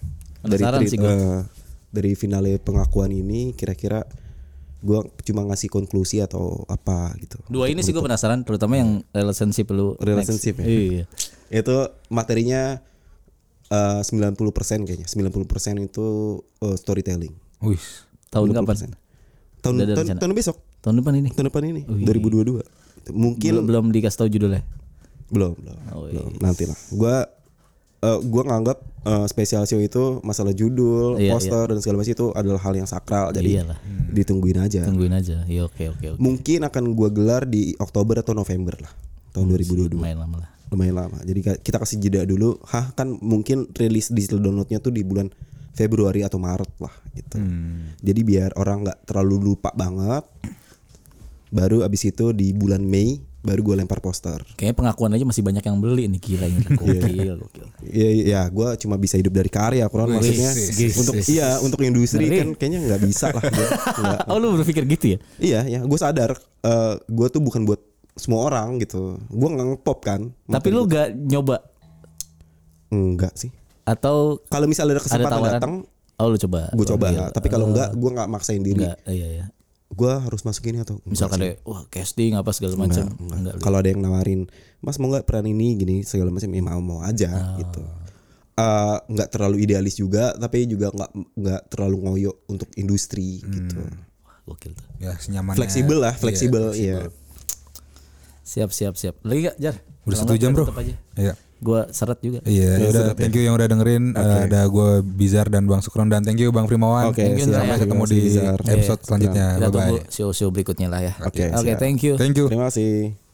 dari finale pengakuan ini, kira-kira gue cuma ngasih konklusi atau apa gitu. Dua ini sih gue penasaran, terutama yang relationship lu. Relationship ya. Iya. Itu materinya 90% kayaknya. 90% itu storytelling. Wih. Tahun kapan? Tahun besok. Tahun depan ini. 2022. Mungkin belum dikasih tahu judulnya. Belum. Nantilah. Gua nganggap special show itu masalah judul, poster dan segala macam itu adalah hal yang sakral. Jadi ditungguin aja. Iya oke. Mungkin akan gua gelar di Oktober atau November lah. Tahun 2022. Lumayan lama. Jadi kita kasih jeda dulu. Kan mungkin rilis digital downloadnya tuh di bulan Februari atau Maret lah gitu. Jadi biar orang nggak terlalu lupa banget. Baru abis itu di bulan Mei baru gue lempar poster. Kayaknya pengakuan aja masih banyak yang beli nih, gila ini gokil. Iya, gue cuma bisa hidup dari karya, kurang maksudnya untuk industri kan kayaknya nggak bisa lah. Oh lu berpikir gitu ya? Iya, gue sadar gue tuh bukan buat semua orang gitu. Gue nggak ngepop kan. Tapi lu nggak nyoba? Enggak sih. Atau kalau misalnya ada kesempatan datang, lu coba. Gue coba. Tapi kalau enggak, gue nggak maksain diri. Iya. Gue harus masuk ini atau misalkan ada casting apa segala macam. Kalau ada yang nawarin, Mas mau nggak peran ini gini segala macam, ya mau aja gitu. Nggak terlalu idealis juga, tapi juga nggak terlalu ngoyo untuk industri gitu. Gokil tuh. Ya senyamannya. Fleksibel. Iya. Siap. Lagi gak Jar? Udah 1 jam bro. Iya. Gue syarat juga. Iya, udah thank you yang udah dengerin. Ada gue Bizar dan Bang Sukron, dan thank you Bang Primawan. Sampai ketemu di episode selanjutnya. Kita tunggu show berikutnya lah ya. Oke, thank you. Terima kasih.